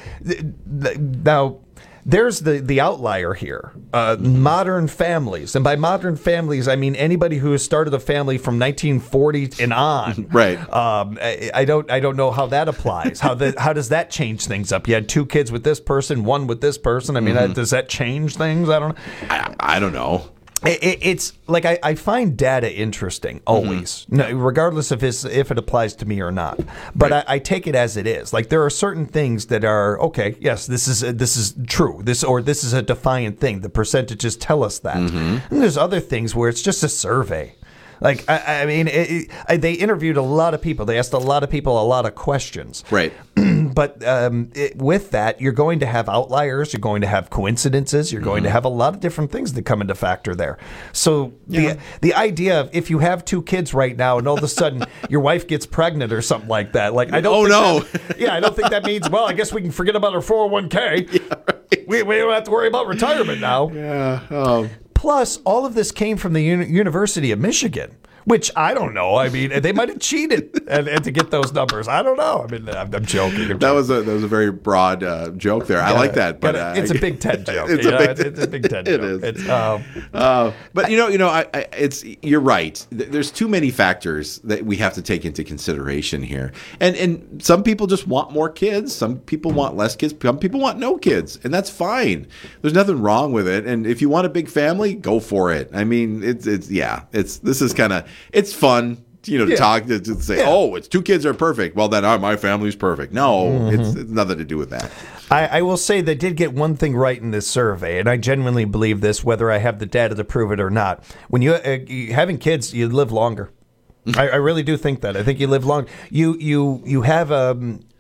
Now, there's the, the outlier here, uh, modern families. And by modern families, I mean anybody who has started a family from nineteen forty and on. Right. Um, I, I don't I don't know how that applies. How the, how does that change things up? You had two kids with this person, one with this person. I mean, mm-hmm. uh, does that change things? I don't know. I, I don't know. It, it's like I, I find data interesting always, mm-hmm. no, regardless of his, if it applies to me or not. But right. I, I take it as it is. Like there are certain things that are okay. Yes, this is this is true. This or this is a defiant thing. The percentages tell us that. Mm-hmm. And there's other things where it's just a survey. Like, I, I mean, it, it, they interviewed a lot of people. They asked a lot of people a lot of questions. Right. But um, it, with that, you're going to have outliers. You're going to have coincidences. You're going mm-hmm. to have a lot of different things that come into factor there. So yeah. the the idea of if you have two kids right now and all of a sudden your wife gets pregnant or something like that, like I don't. Oh think no. That, yeah, I don't think that means. Well, I guess we can forget about our four oh one k. Yeah, right. we we don't have to worry about retirement now. Yeah. Oh. Plus, all of this came from the Uni- University of Michigan, which I don't know. I mean, they might have cheated and, and to get those numbers. I don't know. I mean, I'm, I'm joking. I'm that joking. was a that was a very broad uh, joke there. I yeah, like that, but uh, it's a Big Ten joke. It's, a a big, big, it's a Big Ten joke. It is. It's, um, uh, but you know, you know, I, I, it's you're right. There's too many factors that we have to take into consideration here, and and some people just want more kids. Some people want less kids. Some people want no kids, and that's fine. There's nothing wrong with it. And if you want a big family, go for it. I mean, it's it's yeah, it's this is kind of it's fun. You know, to yeah. talk to, to say, yeah. oh, it's two kids are perfect. Well, then oh, my family's perfect. No, mm-hmm. it's, it's nothing to do with that. I, I will say they did get one thing right in this survey, and I genuinely believe this, whether I have the data to prove it or not. When you, uh, you having kids, you live longer. I, I really do think that. I think you live long. You you you have um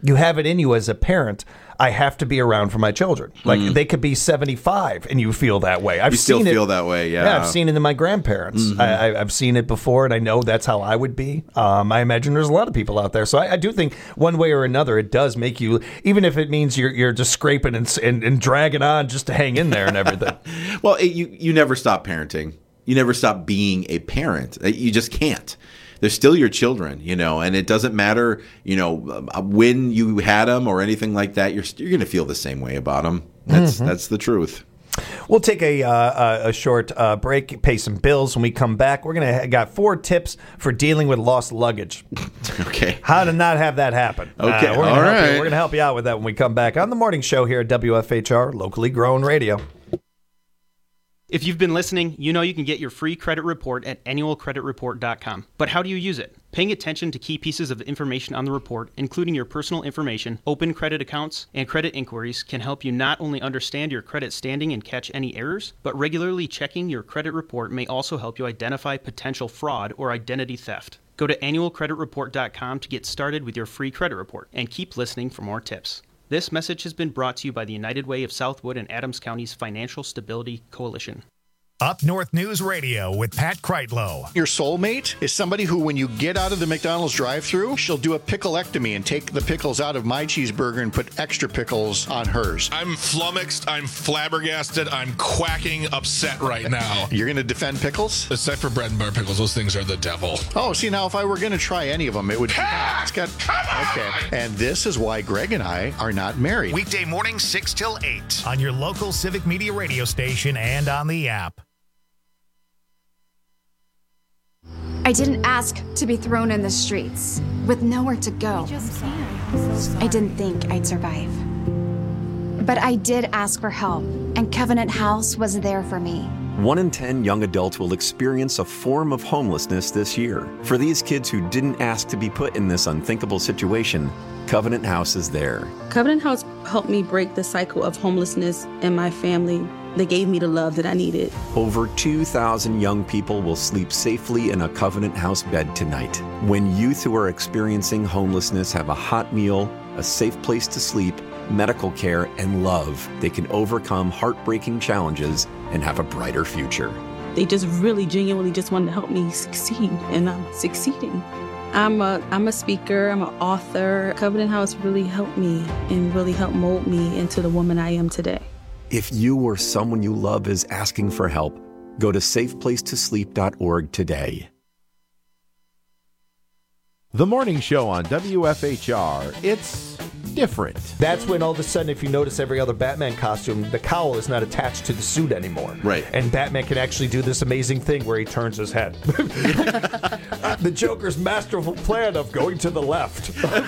you have it in you as a parent. I have to be around for my children. Like Mm. they could be seventy-five and you feel that way. I've You still seen feel it, that way, yeah. Yeah, I've seen it in my grandparents. Mhm. I, I, I've seen it before, and I know that's how I would be. Um, I imagine there's a lot of people out there. So I, I do think one way or another, it does make you, even if it means you're you're just scraping and, and, and dragging on just to hang in there and everything. Well, it, you you never stop parenting. You never stop being a parent. You just can't. They're still your children, you know, and it doesn't matter, you know, when you had them or anything like that. You're you're going to feel the same way about them. That's Mhm. that's the truth. We'll take a uh, a short uh, break, pay some bills. When we come back, we're gonna ha- got four tips for dealing with lost luggage. Okay, how to not have that happen. Okay, uh, we're gonna all help right. You. We're gonna help you out with that when we come back on the morning show here at W F H R, locally grown radio. If you've been listening, you know you can get your free credit report at annual credit report dot com. But how do you use it? Paying attention to key pieces of information on the report, including your personal information, open credit accounts, and credit inquiries, can help you not only understand your credit standing and catch any errors, but regularly checking your credit report may also help you identify potential fraud or identity theft. Go to annual credit report dot com to get started with your free credit report, and keep listening for more tips. This message has been brought to you by the United Way of Southwood and Adams County's Financial Stability Coalition. Up North News Radio with Pat Kreitlow. Your soulmate is somebody who, when you get out of the McDonald's drive-thru, she'll do a picklectomy and take the pickles out of my cheeseburger and put extra pickles on hers. I'm flummoxed, I'm flabbergasted, I'm quacking upset right now. You're going to defend pickles? Except for bread and butter pickles, those things are the devil. Oh, see, now if I were going to try any of them, it would be... It's got... Okay. And this is why Greg and I are not married. Weekday morning, six till eight on your local Civic Media radio station and on the app. I didn't ask to be thrown in the streets with nowhere to go. I didn't think I'd survive. But I did ask for help, and Covenant House was there for me. One in ten young adults will experience a form of homelessness this year. For these kids who didn't ask to be put in this unthinkable situation, Covenant House is there. Covenant House helped me break the cycle of homelessness in my family. They gave me the love that I needed. Over two thousand young people will sleep safely in a Covenant House bed tonight. When youth who are experiencing homelessness have a hot meal, a safe place to sleep, medical care, and love, they can overcome heartbreaking challenges and have a brighter future. They just really genuinely just wanted to help me succeed, and I'm succeeding. I'm a, I'm a speaker, I'm an author. Covenant House really helped me and really helped mold me into the woman I am today. If you or someone you love is asking for help, go to safe place to sleep dot org today. The morning show on W F H R, it's different. That's when all of a sudden, if you notice every other Batman costume, the cowl is not attached to the suit anymore. Right. And Batman can actually do this amazing thing where he turns his head. The Joker's masterful plan of going to the left.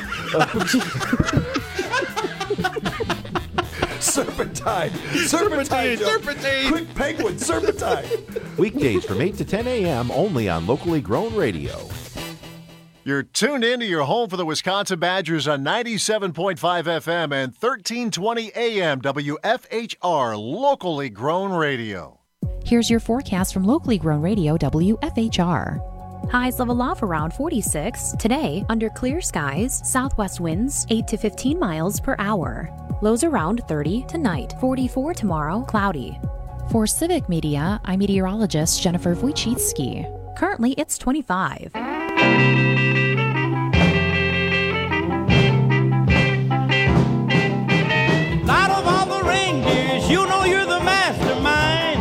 Serpentine. Serpentine. Serpentine. Quick penguin. Serpentine. Weekdays from eight to ten a.m. only on Locally Grown Radio. You're tuned into your home for the Wisconsin Badgers on ninety-seven point five F M and thirteen twenty A M W F H R, Locally Grown Radio. Here's your forecast from locally grown radio W F H R. Highs level off around forty-six. Today, under clear skies, southwest winds eight to fifteen miles per hour. Lows around thirty tonight. forty-four tomorrow, cloudy. For Civic Media, I'm meteorologist Jennifer Wojcicki. Currently, it's twenty-five. Out of all the reindeers, you know you're the mastermind.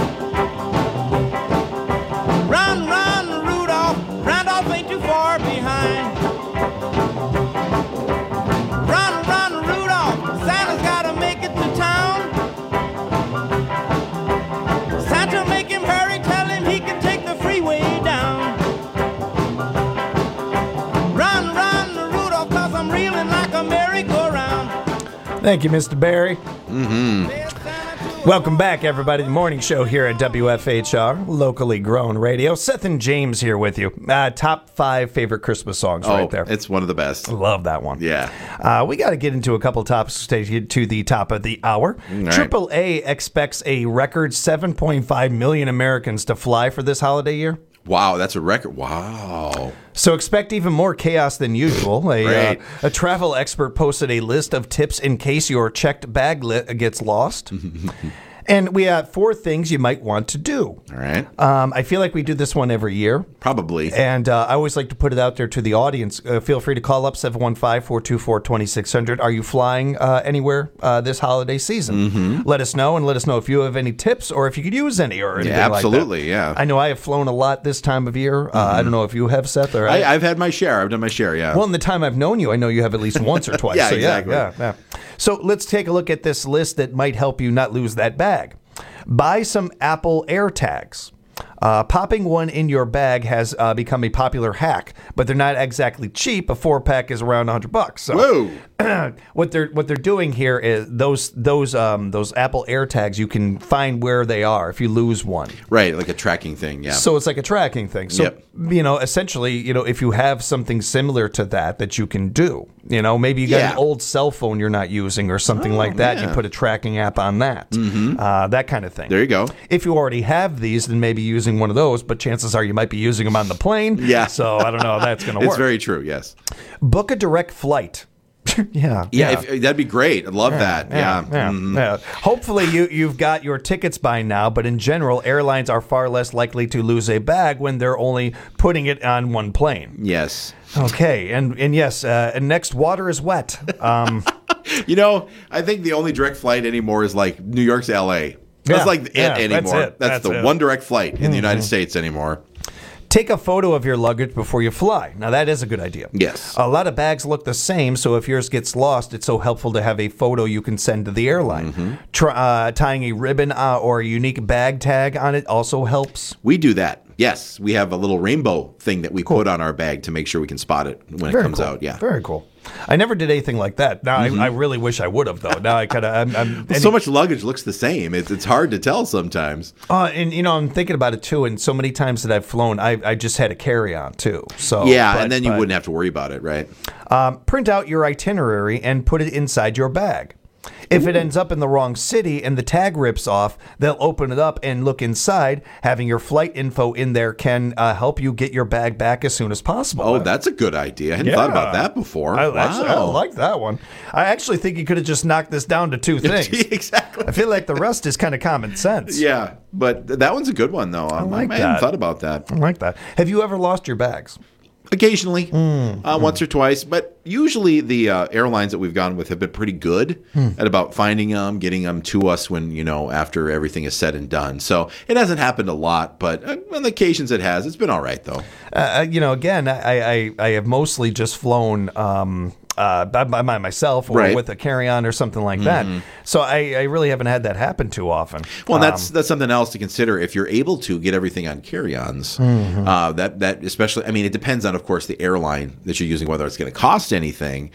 Run, run, Rudolph. Randolph ain't too far behind. Run, run, Rudolph. Santa's gotta make it to town. Santa, make him hurry. Tell him he can take the freeway down. Run, run, Rudolph, cause I'm reeling like a merry-go-round. Thank you, Mister Barry. Mm-hmm. Welcome back, everybody. The morning show here at W F H R, locally grown radio. Seth and James here with you. Uh, top five favorite Christmas songs Oh, right there. it's one of the best. Love that one. Yeah. Uh, we got to get into a couple topics to get to the top of the hour. right. Triple A expects a record seven point five million Americans to fly for this holiday year. Wow, that's a record. Wow. So expect even more chaos than usual. A, Right. uh, a travel expert posted a list of tips in case your checked bag li- gets lost. And we have four things you might want to do. All right. Um, I feel like we do this one every year. Probably. And uh, I always like to put it out there to the audience. Uh, feel free to call up seven one five, four two four, two six zero zero. Are you flying uh, anywhere uh, this holiday season? Mm-hmm. Let us know, and let us know if you have any tips or if you could use any or anything Yeah, like that. absolutely, yeah. I know I have flown a lot this time of year. Uh, I don't know if you have, Seth. Or I, I've had my share. I've done my share, yeah. well, in the time I've known you, I know you have at least once or twice. Yeah, so exactly. Yeah, yeah, yeah. So let's take a look at this list that might help you not lose that bag. Buy some Apple AirTags. Uh, popping one in your bag has uh, become a popular hack, but they're not exactly cheap. A four pack is around a hundred bucks. So Whoa! what they're what they're doing here is those those um, those Apple AirTags. You can find where they are if you lose one. Right, like a tracking thing. Yeah. So it's like a tracking thing. So Yep. you know, essentially, you know, if you have something similar to that that you can do, you know, maybe you got Yeah. an old cell phone you're not using or something like that. yeah. You put a tracking app on that, Mhm. uh, that kind of thing. There you go. If you already have these, then maybe using one of those, but chances are you might be using them on the plane. Yeah. So I don't know how that's going to work. It's very true. Yes. Book a direct flight. yeah. Yeah, If, that'd be great. I'd love that. Yeah. Yeah, Mhm. yeah. Hopefully you, you've got your tickets by now, but in general, airlines are far less likely to lose a bag when they're only putting it on one plane. Yes. Okay, and and yes, uh, and next, water is wet. Um, You know, I think the only direct flight anymore is like New York to L A. That's Yeah, like it yeah, anymore. that's it. That's, That's the it. one direct flight in the United Mhm. States anymore. Take a photo of your luggage before you fly. Now, that is a good idea. Yes. A lot of bags look the same, so if yours gets lost, it's so helpful to have a photo you can send to the airline. Mm-hmm. Try, uh, tying a ribbon uh, or a unique bag tag on it also helps. We do that. Yes, we have a little rainbow thing that we put on our bag to make sure we can spot it when Very it comes cool. out. Yeah. Very cool. I never did anything like that. Now, Mhm. I, I really wish I would have, though. Now I kind of... I'm, I'm, Well, so much luggage looks the same. It's, it's hard to tell sometimes. Uh, and, you know, I'm thinking about it, too, and so many times that I've flown, I, I just had a carry-on, too. So yeah, but- and then you but- wouldn't have to worry about it, right? Um, print out your itinerary and put it inside your bag. If it ends up in the wrong city and the tag rips off, they'll open it up and look inside. Having your flight info in there can uh, help you get your bag back as soon as possible. Oh, that's a good idea. I hadn't thought about that before. I, wow. actually, I like that one. I actually think you could have just knocked this down to two things. Exactly. I feel like the rest is kind of common sense. Yeah, but th- that one's a good one, though. I, like I hadn't that. thought about that. I like that. Have you ever lost your bags? Occasionally, Mm, uh, once or twice, but usually the uh, airlines that we've gone with have been pretty good Hmm. at about finding them, getting them to us when, you know, after everything is said and done. So it hasn't happened a lot, but uh, on the occasions it has. It's been all right, though. Uh, you know, again, I, I, I have mostly just flown um, uh, by, by myself or Right. with a carry-on or something like that. Mhm. So I, I really haven't had that happen too often. Well, and that's Um, that's something else to consider if you're able to get everything on carry-ons. Mhm. Uh, that that especially, I mean, it depends on, of course, the airline that you're using, whether it's going to cost anything,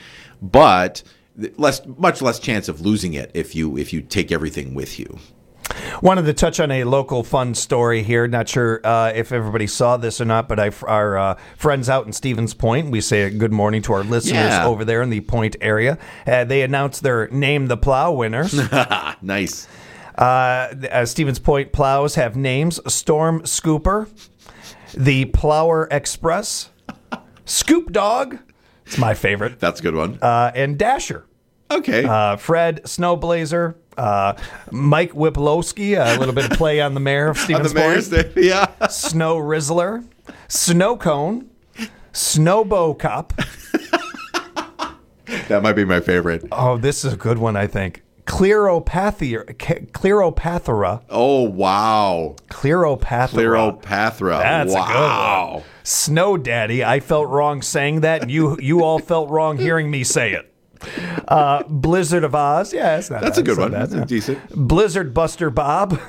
but less, much less chance of losing it if you if you take everything with you. Wanted to touch on a local fun story here. Not sure uh, if everybody saw this or not, but I, our uh, friends out in Stevens Point, we say good morning to our listeners Yeah. over there in the Point area. Uh, they announced their Name the Plow winners. Nice. Uh, uh, Stevens Point plows have names: Storm Scooper, the Plower Express, Scoop Dog. It's my favorite. That's a good one. Uh, and Dasher. Okay. Uh, Fred Snowblazer, uh, Mike Whiplowski, a little bit of play on the mayor of Stevens the mayor's Point. there, yeah. Snow Rizzler, Snow Cone, Snowbow Cop. That might be my favorite. Oh, this is a good one, I think. Cleropathia, Cleropathra. Oh, wow. Cleropathra. Cleropathra. That's wow. a good one. Snow Daddy. I felt wrong saying that, and you you all felt wrong hearing me say it. Uh, Blizzard of Oz. Yeah, that's not That's bad. a good It's not one. bad, That's yeah. decent. Blizzard Buster Bob.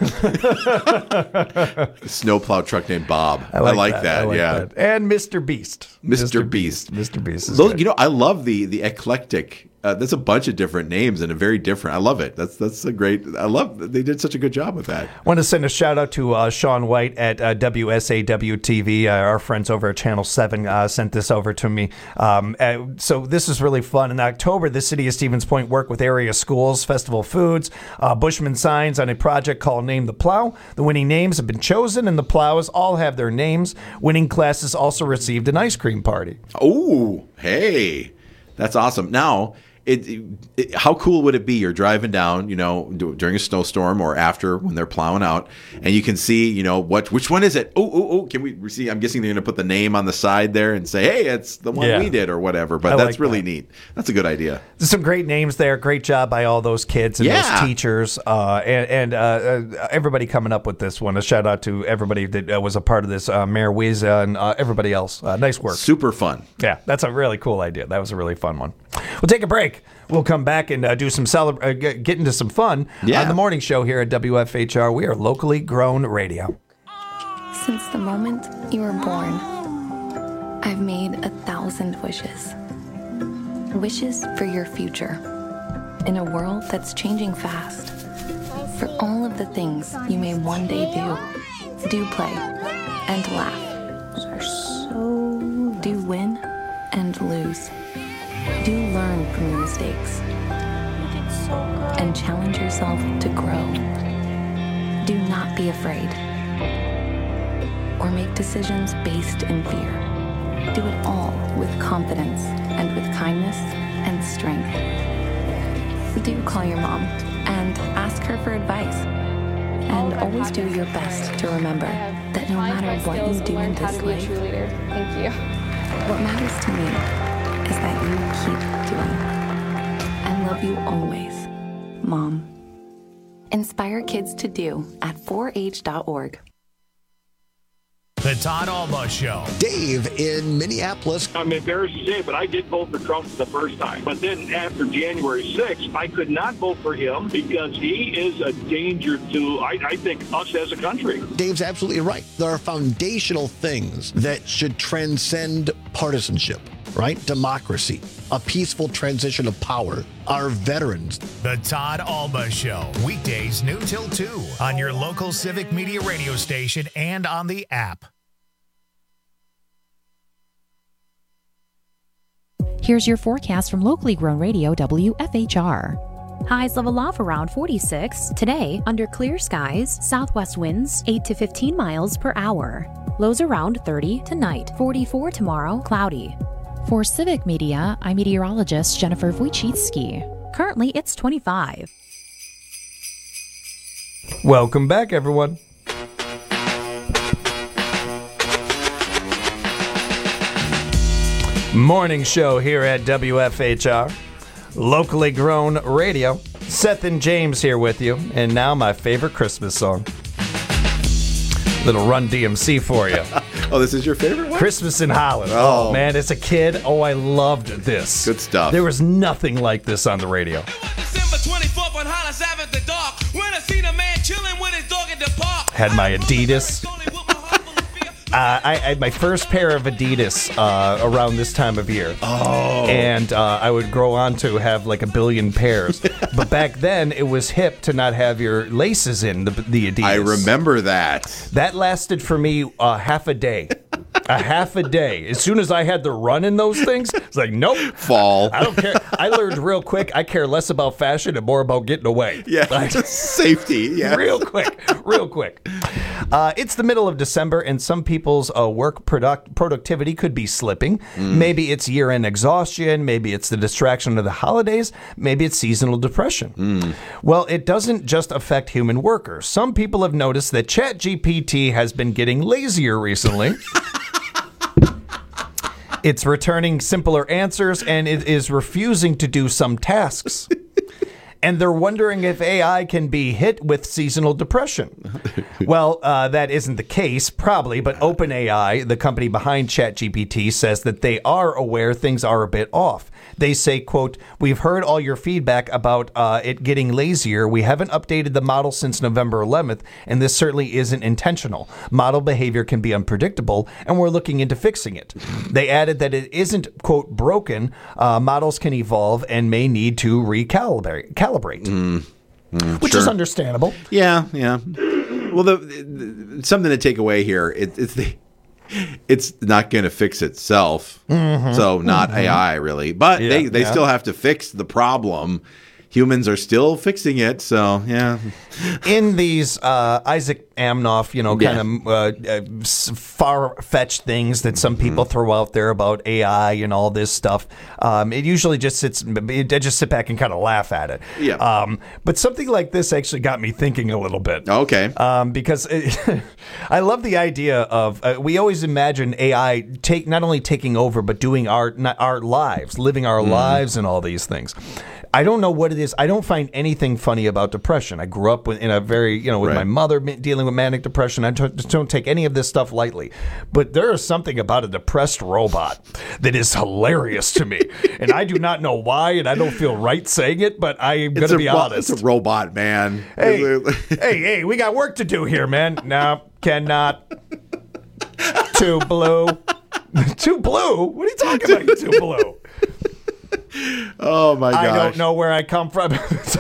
Snowplow truck named Bob. I like, that. I like yeah. that. And Mister Beast. Mister Beast. Mister Beast is Those, good. you know, I love the the eclectic Uh, there's a bunch of different names and a very different. I love it. That's that's a great. I love. They did such a good job with that. I want to send a shout out to uh, Sean White at uh, W S A W T V. Uh, our friends over at Channel seven uh, sent this over to me. Um, uh, so this is really fun. In October, the city of Stevens Point worked with area schools, Festival Foods, uh, Bushman Signs on a project called Name the Plow. The winning names have been chosen, and the plows all have their names. Winning classes also received an ice cream party. Oh, hey, that's awesome. Now. It, it, how cool would it be? You're driving down, you know, do, during a snowstorm or after when they're plowing out, and you can see, you know, what which one is it? Oh, oh, oh! Can we see? I'm guessing they're going to put the name on the side there and say, "Hey, it's the one Yeah. we did" or whatever. But I that's like really that. neat. That's a good idea. There's some great names there. Great job by all those kids and Yeah. those teachers uh, and, and uh, uh, everybody coming up with this one. A shout out to everybody that uh, was a part of this, uh, Mayor Wiesa and uh, everybody else. Uh, nice work. Super fun. Yeah, that's a really cool idea. That was a really fun one. We'll take a break. We'll come back and uh, do some celebra- uh, get get into some fun Yeah. on the morning show here at W F H R. We are locally grown radio. Since the moment you were born, I've made a thousand wishes. Wishes for your future. In a world that's changing fast. For all of the things you may one day do. Do play and laugh. So do win and lose. Do learn from your mistakes. And challenge yourself to grow. Do not be afraid. Or make decisions based in fear. Do it all with confidence and with kindness and strength. Do call your mom and ask her for advice. And always do your best to remember that no matter what you do in this life, Thank you. what matters to me is that you keep doing. I love you always, Mom. Inspire kids to do at four H dot org. The Todd Alba Show. Dave in Minneapolis. I'm embarrassed to say it, but I did vote for Trump the first time. But then after January sixth, I could not vote for him because he is a danger to, I, I think, us as a country. Dave's absolutely right. There are foundational things that should transcend partisanship, right? Democracy, a peaceful transition of power, our veterans. The Todd Alba Show. Weekdays noon till two on your local Civic Media radio station and on the app. Here's your forecast from locally grown radio W F H R. Highs level off around forty-six. Today, under clear skies, southwest winds eight to fifteen miles per hour. Lows around thirty tonight. forty-four tomorrow, cloudy. For Civic Media, I'm meteorologist Jennifer Wojcicki. Currently, it's twenty-five. Welcome back, everyone. Morning show here at W F H R, locally grown radio. Seth and James here with you, and now my favorite Christmas song. Little Run D M C for you. Oh, this is your favorite one? Christmas in Holland. Oh. Oh, man, as a kid, oh, I loved this. Good stuff. There was nothing like this on the radio. December twenty-fourth on Hollis Ave at the dark. When I seen a man chilling with his dog at the park. Had my Adidas. Uh, I, I had my first pair of Adidas uh, around this time of year. Oh. And uh, I would grow on to have like a billion pairs. But back then, it was hip to not have your laces in the, the Adidas. I remember that. That lasted for me uh, half a day. A half a day. As soon as I had to run in those things, it's like, nope. Fall. I don't care. I learned real quick. I care less about fashion and more about getting away. Yeah, Like, just safety. Yeah. real quick. Real quick. Uh, it's the middle of December, and some people's uh, work product productivity could be slipping. Mm. Maybe it's year-end exhaustion. Maybe it's the distraction of the holidays. Maybe it's seasonal depression. Mm. Well, it doesn't just affect human workers. Some people have noticed that ChatGPT has been getting lazier recently. It's returning simpler answers, and it is refusing to do some tasks. and they're wondering if A I can be hit with seasonal depression. Well, uh, that isn't the case, probably, but OpenAI, the company behind ChatGPT, says that they are aware things are a bit off. They say, quote, "We've heard all your feedback about uh, it getting lazier. We haven't updated the model since November eleventh, and this certainly isn't intentional. Model behavior can be unpredictable, and we're looking into fixing it." They added that it isn't, quote, broken. Uh, models can evolve and may need to recalibrate, calibrate, Mm, mm, which sure. is understandable. Yeah, yeah. Well, the, the something to take away here. It, it's the. It's not going to fix itself, Mhm. so not Mhm. A I really. But Yeah, they, they yeah. still have to fix the problem. Humans are still fixing it, so yeah. In these uh, Isaac Asimov, you know, kind Yeah. of uh, uh, far-fetched things that some people Mm-hmm. throw out there about A I and all this stuff, um, it usually just sits. I just sit back and kind of laugh at it. Yeah. Um, but something like this actually got me thinking a little bit. Okay. Um, because it, I love the idea of uh, we always imagine A I take not only taking over but doing our not our lives, living our Mm-hmm. lives, and all these things. I don't know what it is. I don't find anything funny about depression. I grew up with, in a very, you know, with Right. my mother ma- dealing with manic depression. I don't- just don't take any of this stuff lightly. But there is something about a depressed robot that is hilarious to me. And I do not know why, and I don't feel right saying it, but I am going It's to a be ro- honest. It's a robot, man. Hey, hey, hey, we got work to do here, man. No, cannot. Too blue. Too blue? What are you talking about, you too blue? Oh my gosh! I don't know where I come from.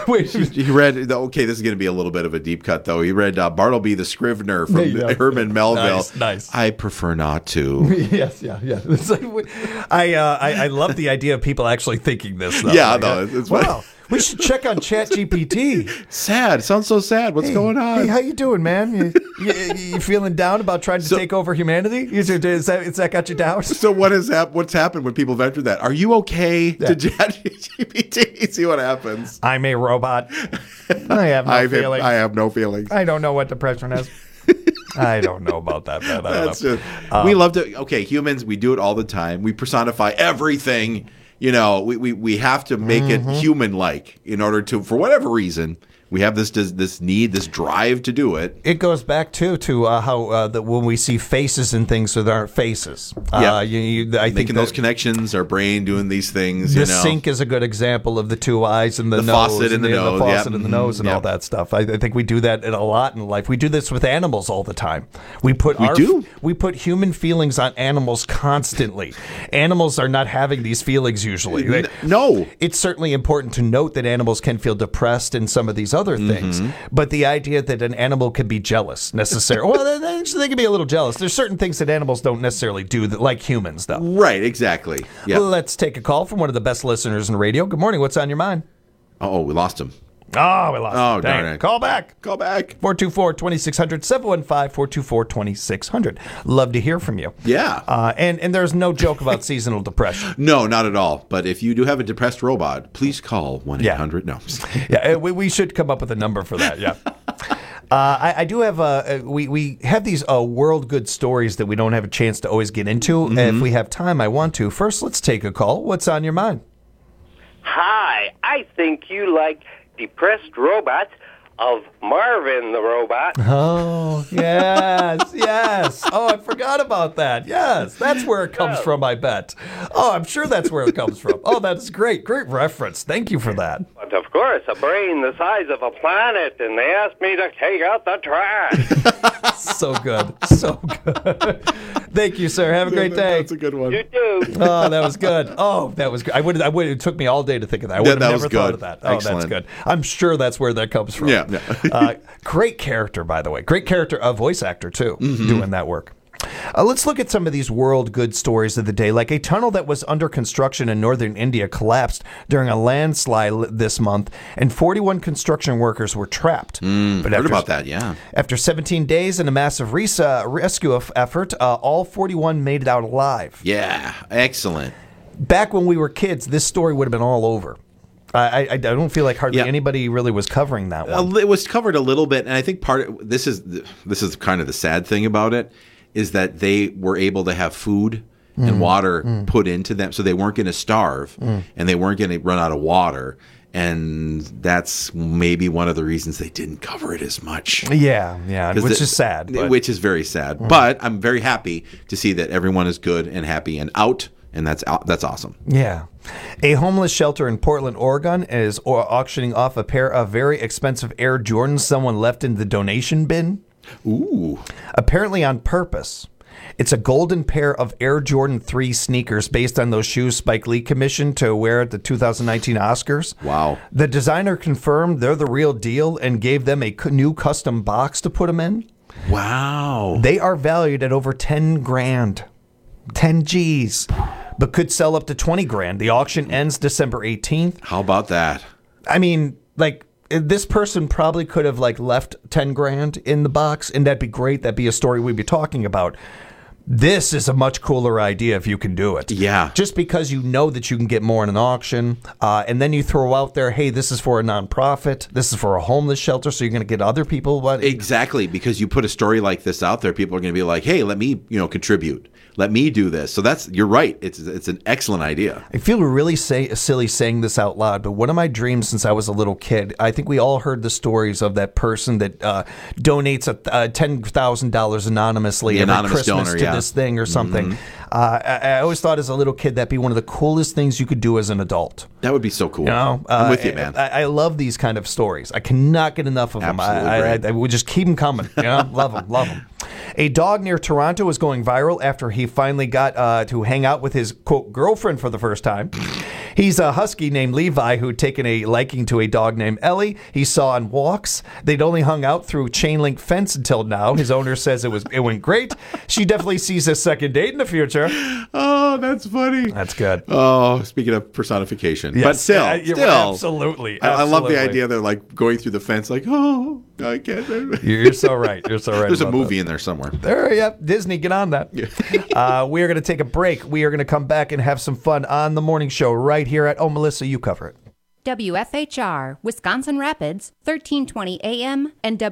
He read. Okay, this is going to be a little bit of a deep cut, though. He read uh, Bartleby the Scrivener from There you go. Herman Melville. Nice, nice. I prefer not to. Yes, yeah, yeah. It's like, I, uh, I I love the idea of people actually thinking this. Though. Yeah, Like, no, uh, it's- it's wow. We should check on ChatGPT. Sad. Sounds so sad. What's Hey, going on? Hey, how you doing, man? You, you, you feeling down about trying to So- take over humanity? Is, it- is that, is that got you down? So what is hap- What's happened when people have entered that? Are you okay Yeah. to ChatGPT? See what happens. I'm a robot. I have no I have, feelings. I have no feelings. I don't know what depression is. I don't know about that, man. I don't That's know. just, Um, we love to. Okay, humans, we do it all the time. We personify everything. You know, we, we, we have to make Mm-hmm. it human like in order to, for whatever reason, we have this this, this need, this drive to do it. It goes back too to uh, how uh, that when we see faces and things that aren't faces. Yeah, uh, you, you, I think making that those connections, our brain doing these things. the you know. sink is a good example of the two eyes and the, The nose, faucet in the and nose, the yep, faucet in the mhm, nose, and all yep. that stuff. I, I think we do that a lot in life. We do this with animals all the time. We put We our, do? we put human feelings on animals constantly. Animals are not having these feelings usually. They- no, it's certainly important to note that animals can feel depressed and some of these other things. Mm-hmm. But the idea that an animal can be jealous necessarily, well, they, they- they can be a little jealous. There's certain things that animals don't necessarily do that, like humans, though. Right, exactly. Yeah. Let's take a call from one of the best listeners in radio. Good morning. What's on your mind? Oh, we lost him. Oh, we lost Oh, him. Dang darn it. it. Call back. Call back. four two four, two six zero zero, seven one five, four two four, two six zero zero. Love to hear from you. Yeah. Uh, and, and there's no joke about seasonal depression. No, not at all. But if you do have a depressed robot, please call one eight hundred. No. Yeah, uh, we, we should come up with a number for that. Yeah. Uh, I, I do have uh, we we have these uh, world good stories that we don't have a chance to always get into. Mm-hmm. If we have time, I want to. First, let's take a call. What's on your mind? Hi, I think you like depressed robots of Marvin the Robot. Oh, yes, yes. Oh, I forgot about that. Yes, that's where it comes from, I bet. Oh, I'm sure that's where it comes from. Oh, that's great. Great reference. Thank you for that. But of course, a brain the size of a planet, and they asked me to take out the trash. So good. So good. Thank you, sir. Have a great day. That's a good one. You too. Oh, that was good. Oh, that was good. I would. I would. It took me all day to think of that. I would Yeah, have that never was thought good. of that. Oh, Excellent. that's good. I'm sure that's where that comes from. Yeah. yeah. uh, great character, by the way. Great character, a voice actor too, Mm-hmm. doing that work. Uh, let's look at some of these world good stories of the day. Like a tunnel that was under construction in northern India collapsed during a landslide l- this month, and forty-one construction workers were trapped. Mm, But heard after- about that, yeah. After seventeen days and a massive res- uh, rescue f- effort, uh, all forty-one made it out alive. Yeah, excellent. Back when we were kids, this story would have been all over. I, I, I don't feel like hardly Yeah. anybody really was covering that Uh, one. It was covered a little bit, and I think part of, this is this is kind of the sad thing about it is that they were able to have food and Mm, water mm. put into them, so they weren't going to starve Mm. and they weren't going to run out of water. And that's maybe one of the reasons they didn't cover it as much. Yeah, yeah, which the, is sad. But. Which is very sad. Mm. But I'm very happy to see that everyone is good and happy and out, and that's out, that's awesome. Yeah. A homeless shelter in Portland, Oregon is auctioning off a pair of very expensive Air Jordans someone left in the donation bin. Ooh. Apparently on purpose. It's a golden pair of Air Jordan three sneakers based on those shoes Spike Lee commissioned to wear at the two thousand nineteen Oscars. Wow. The designer confirmed they're the real deal and gave them a new custom box to put them in. Wow. They are valued at over ten grand. ten G's. But could sell up to twenty grand. The auction ends December eighteenth. How about that? I mean, like, this person probably could have, like, left ten grand in the box, and that'd be great. That'd be a story we'd be talking about. This is a much cooler idea if you can do it. Yeah. Just because you know that you can get more in an auction, uh, and then you throw out there, hey, this is for a nonprofit, this is for a homeless shelter, so you're going to get other people. What? Exactly, because you put a story like this out there, people are going to be like, hey, let me, you know, contribute. Let me do this. So that's, you're right. It's it's an excellent idea. I feel really say, silly saying this out loud, but one of my dreams since I was a little kid, I think we all heard the stories of that person that uh, donates a, uh, ten thousand dollars anonymously the every anonymous Christmas donor, to yeah. this thing or something. Mm-hmm. Uh, I, I always thought as a little kid that'd be one of the coolest things you could do as an adult. That would be so cool. You know, I'm uh, with you, man. I, I love these kind of stories. I cannot get enough of Absolutely them. I, I, great. I, I would just keep them coming. You know, love them, love them. A dog near Toronto is going viral after he finally got uh, to hang out with his, quote, girlfriend for the first time. He's a husky named Levi who'd taken a liking to a dog named Ellie. He saw on walks. They'd only hung out through chain link fence until now. His owner says it was it went great. She definitely sees a second date in the future. Oh, that's funny. That's good. Oh, speaking of personification. Yes, but still, uh, you're- still. absolutely, I, I love the absolutely. idea they're like going through the fence like, oh, I can't. You're so right. You're so right. There's a about movie that. in there somewhere. There, yeah, Disney, get on that. uh, we are going to take a break. We are going to come back and have some fun on the morning show right here at Oh, Melissa, you cover it. W F H R, Wisconsin Rapids, thirteen twenty A M and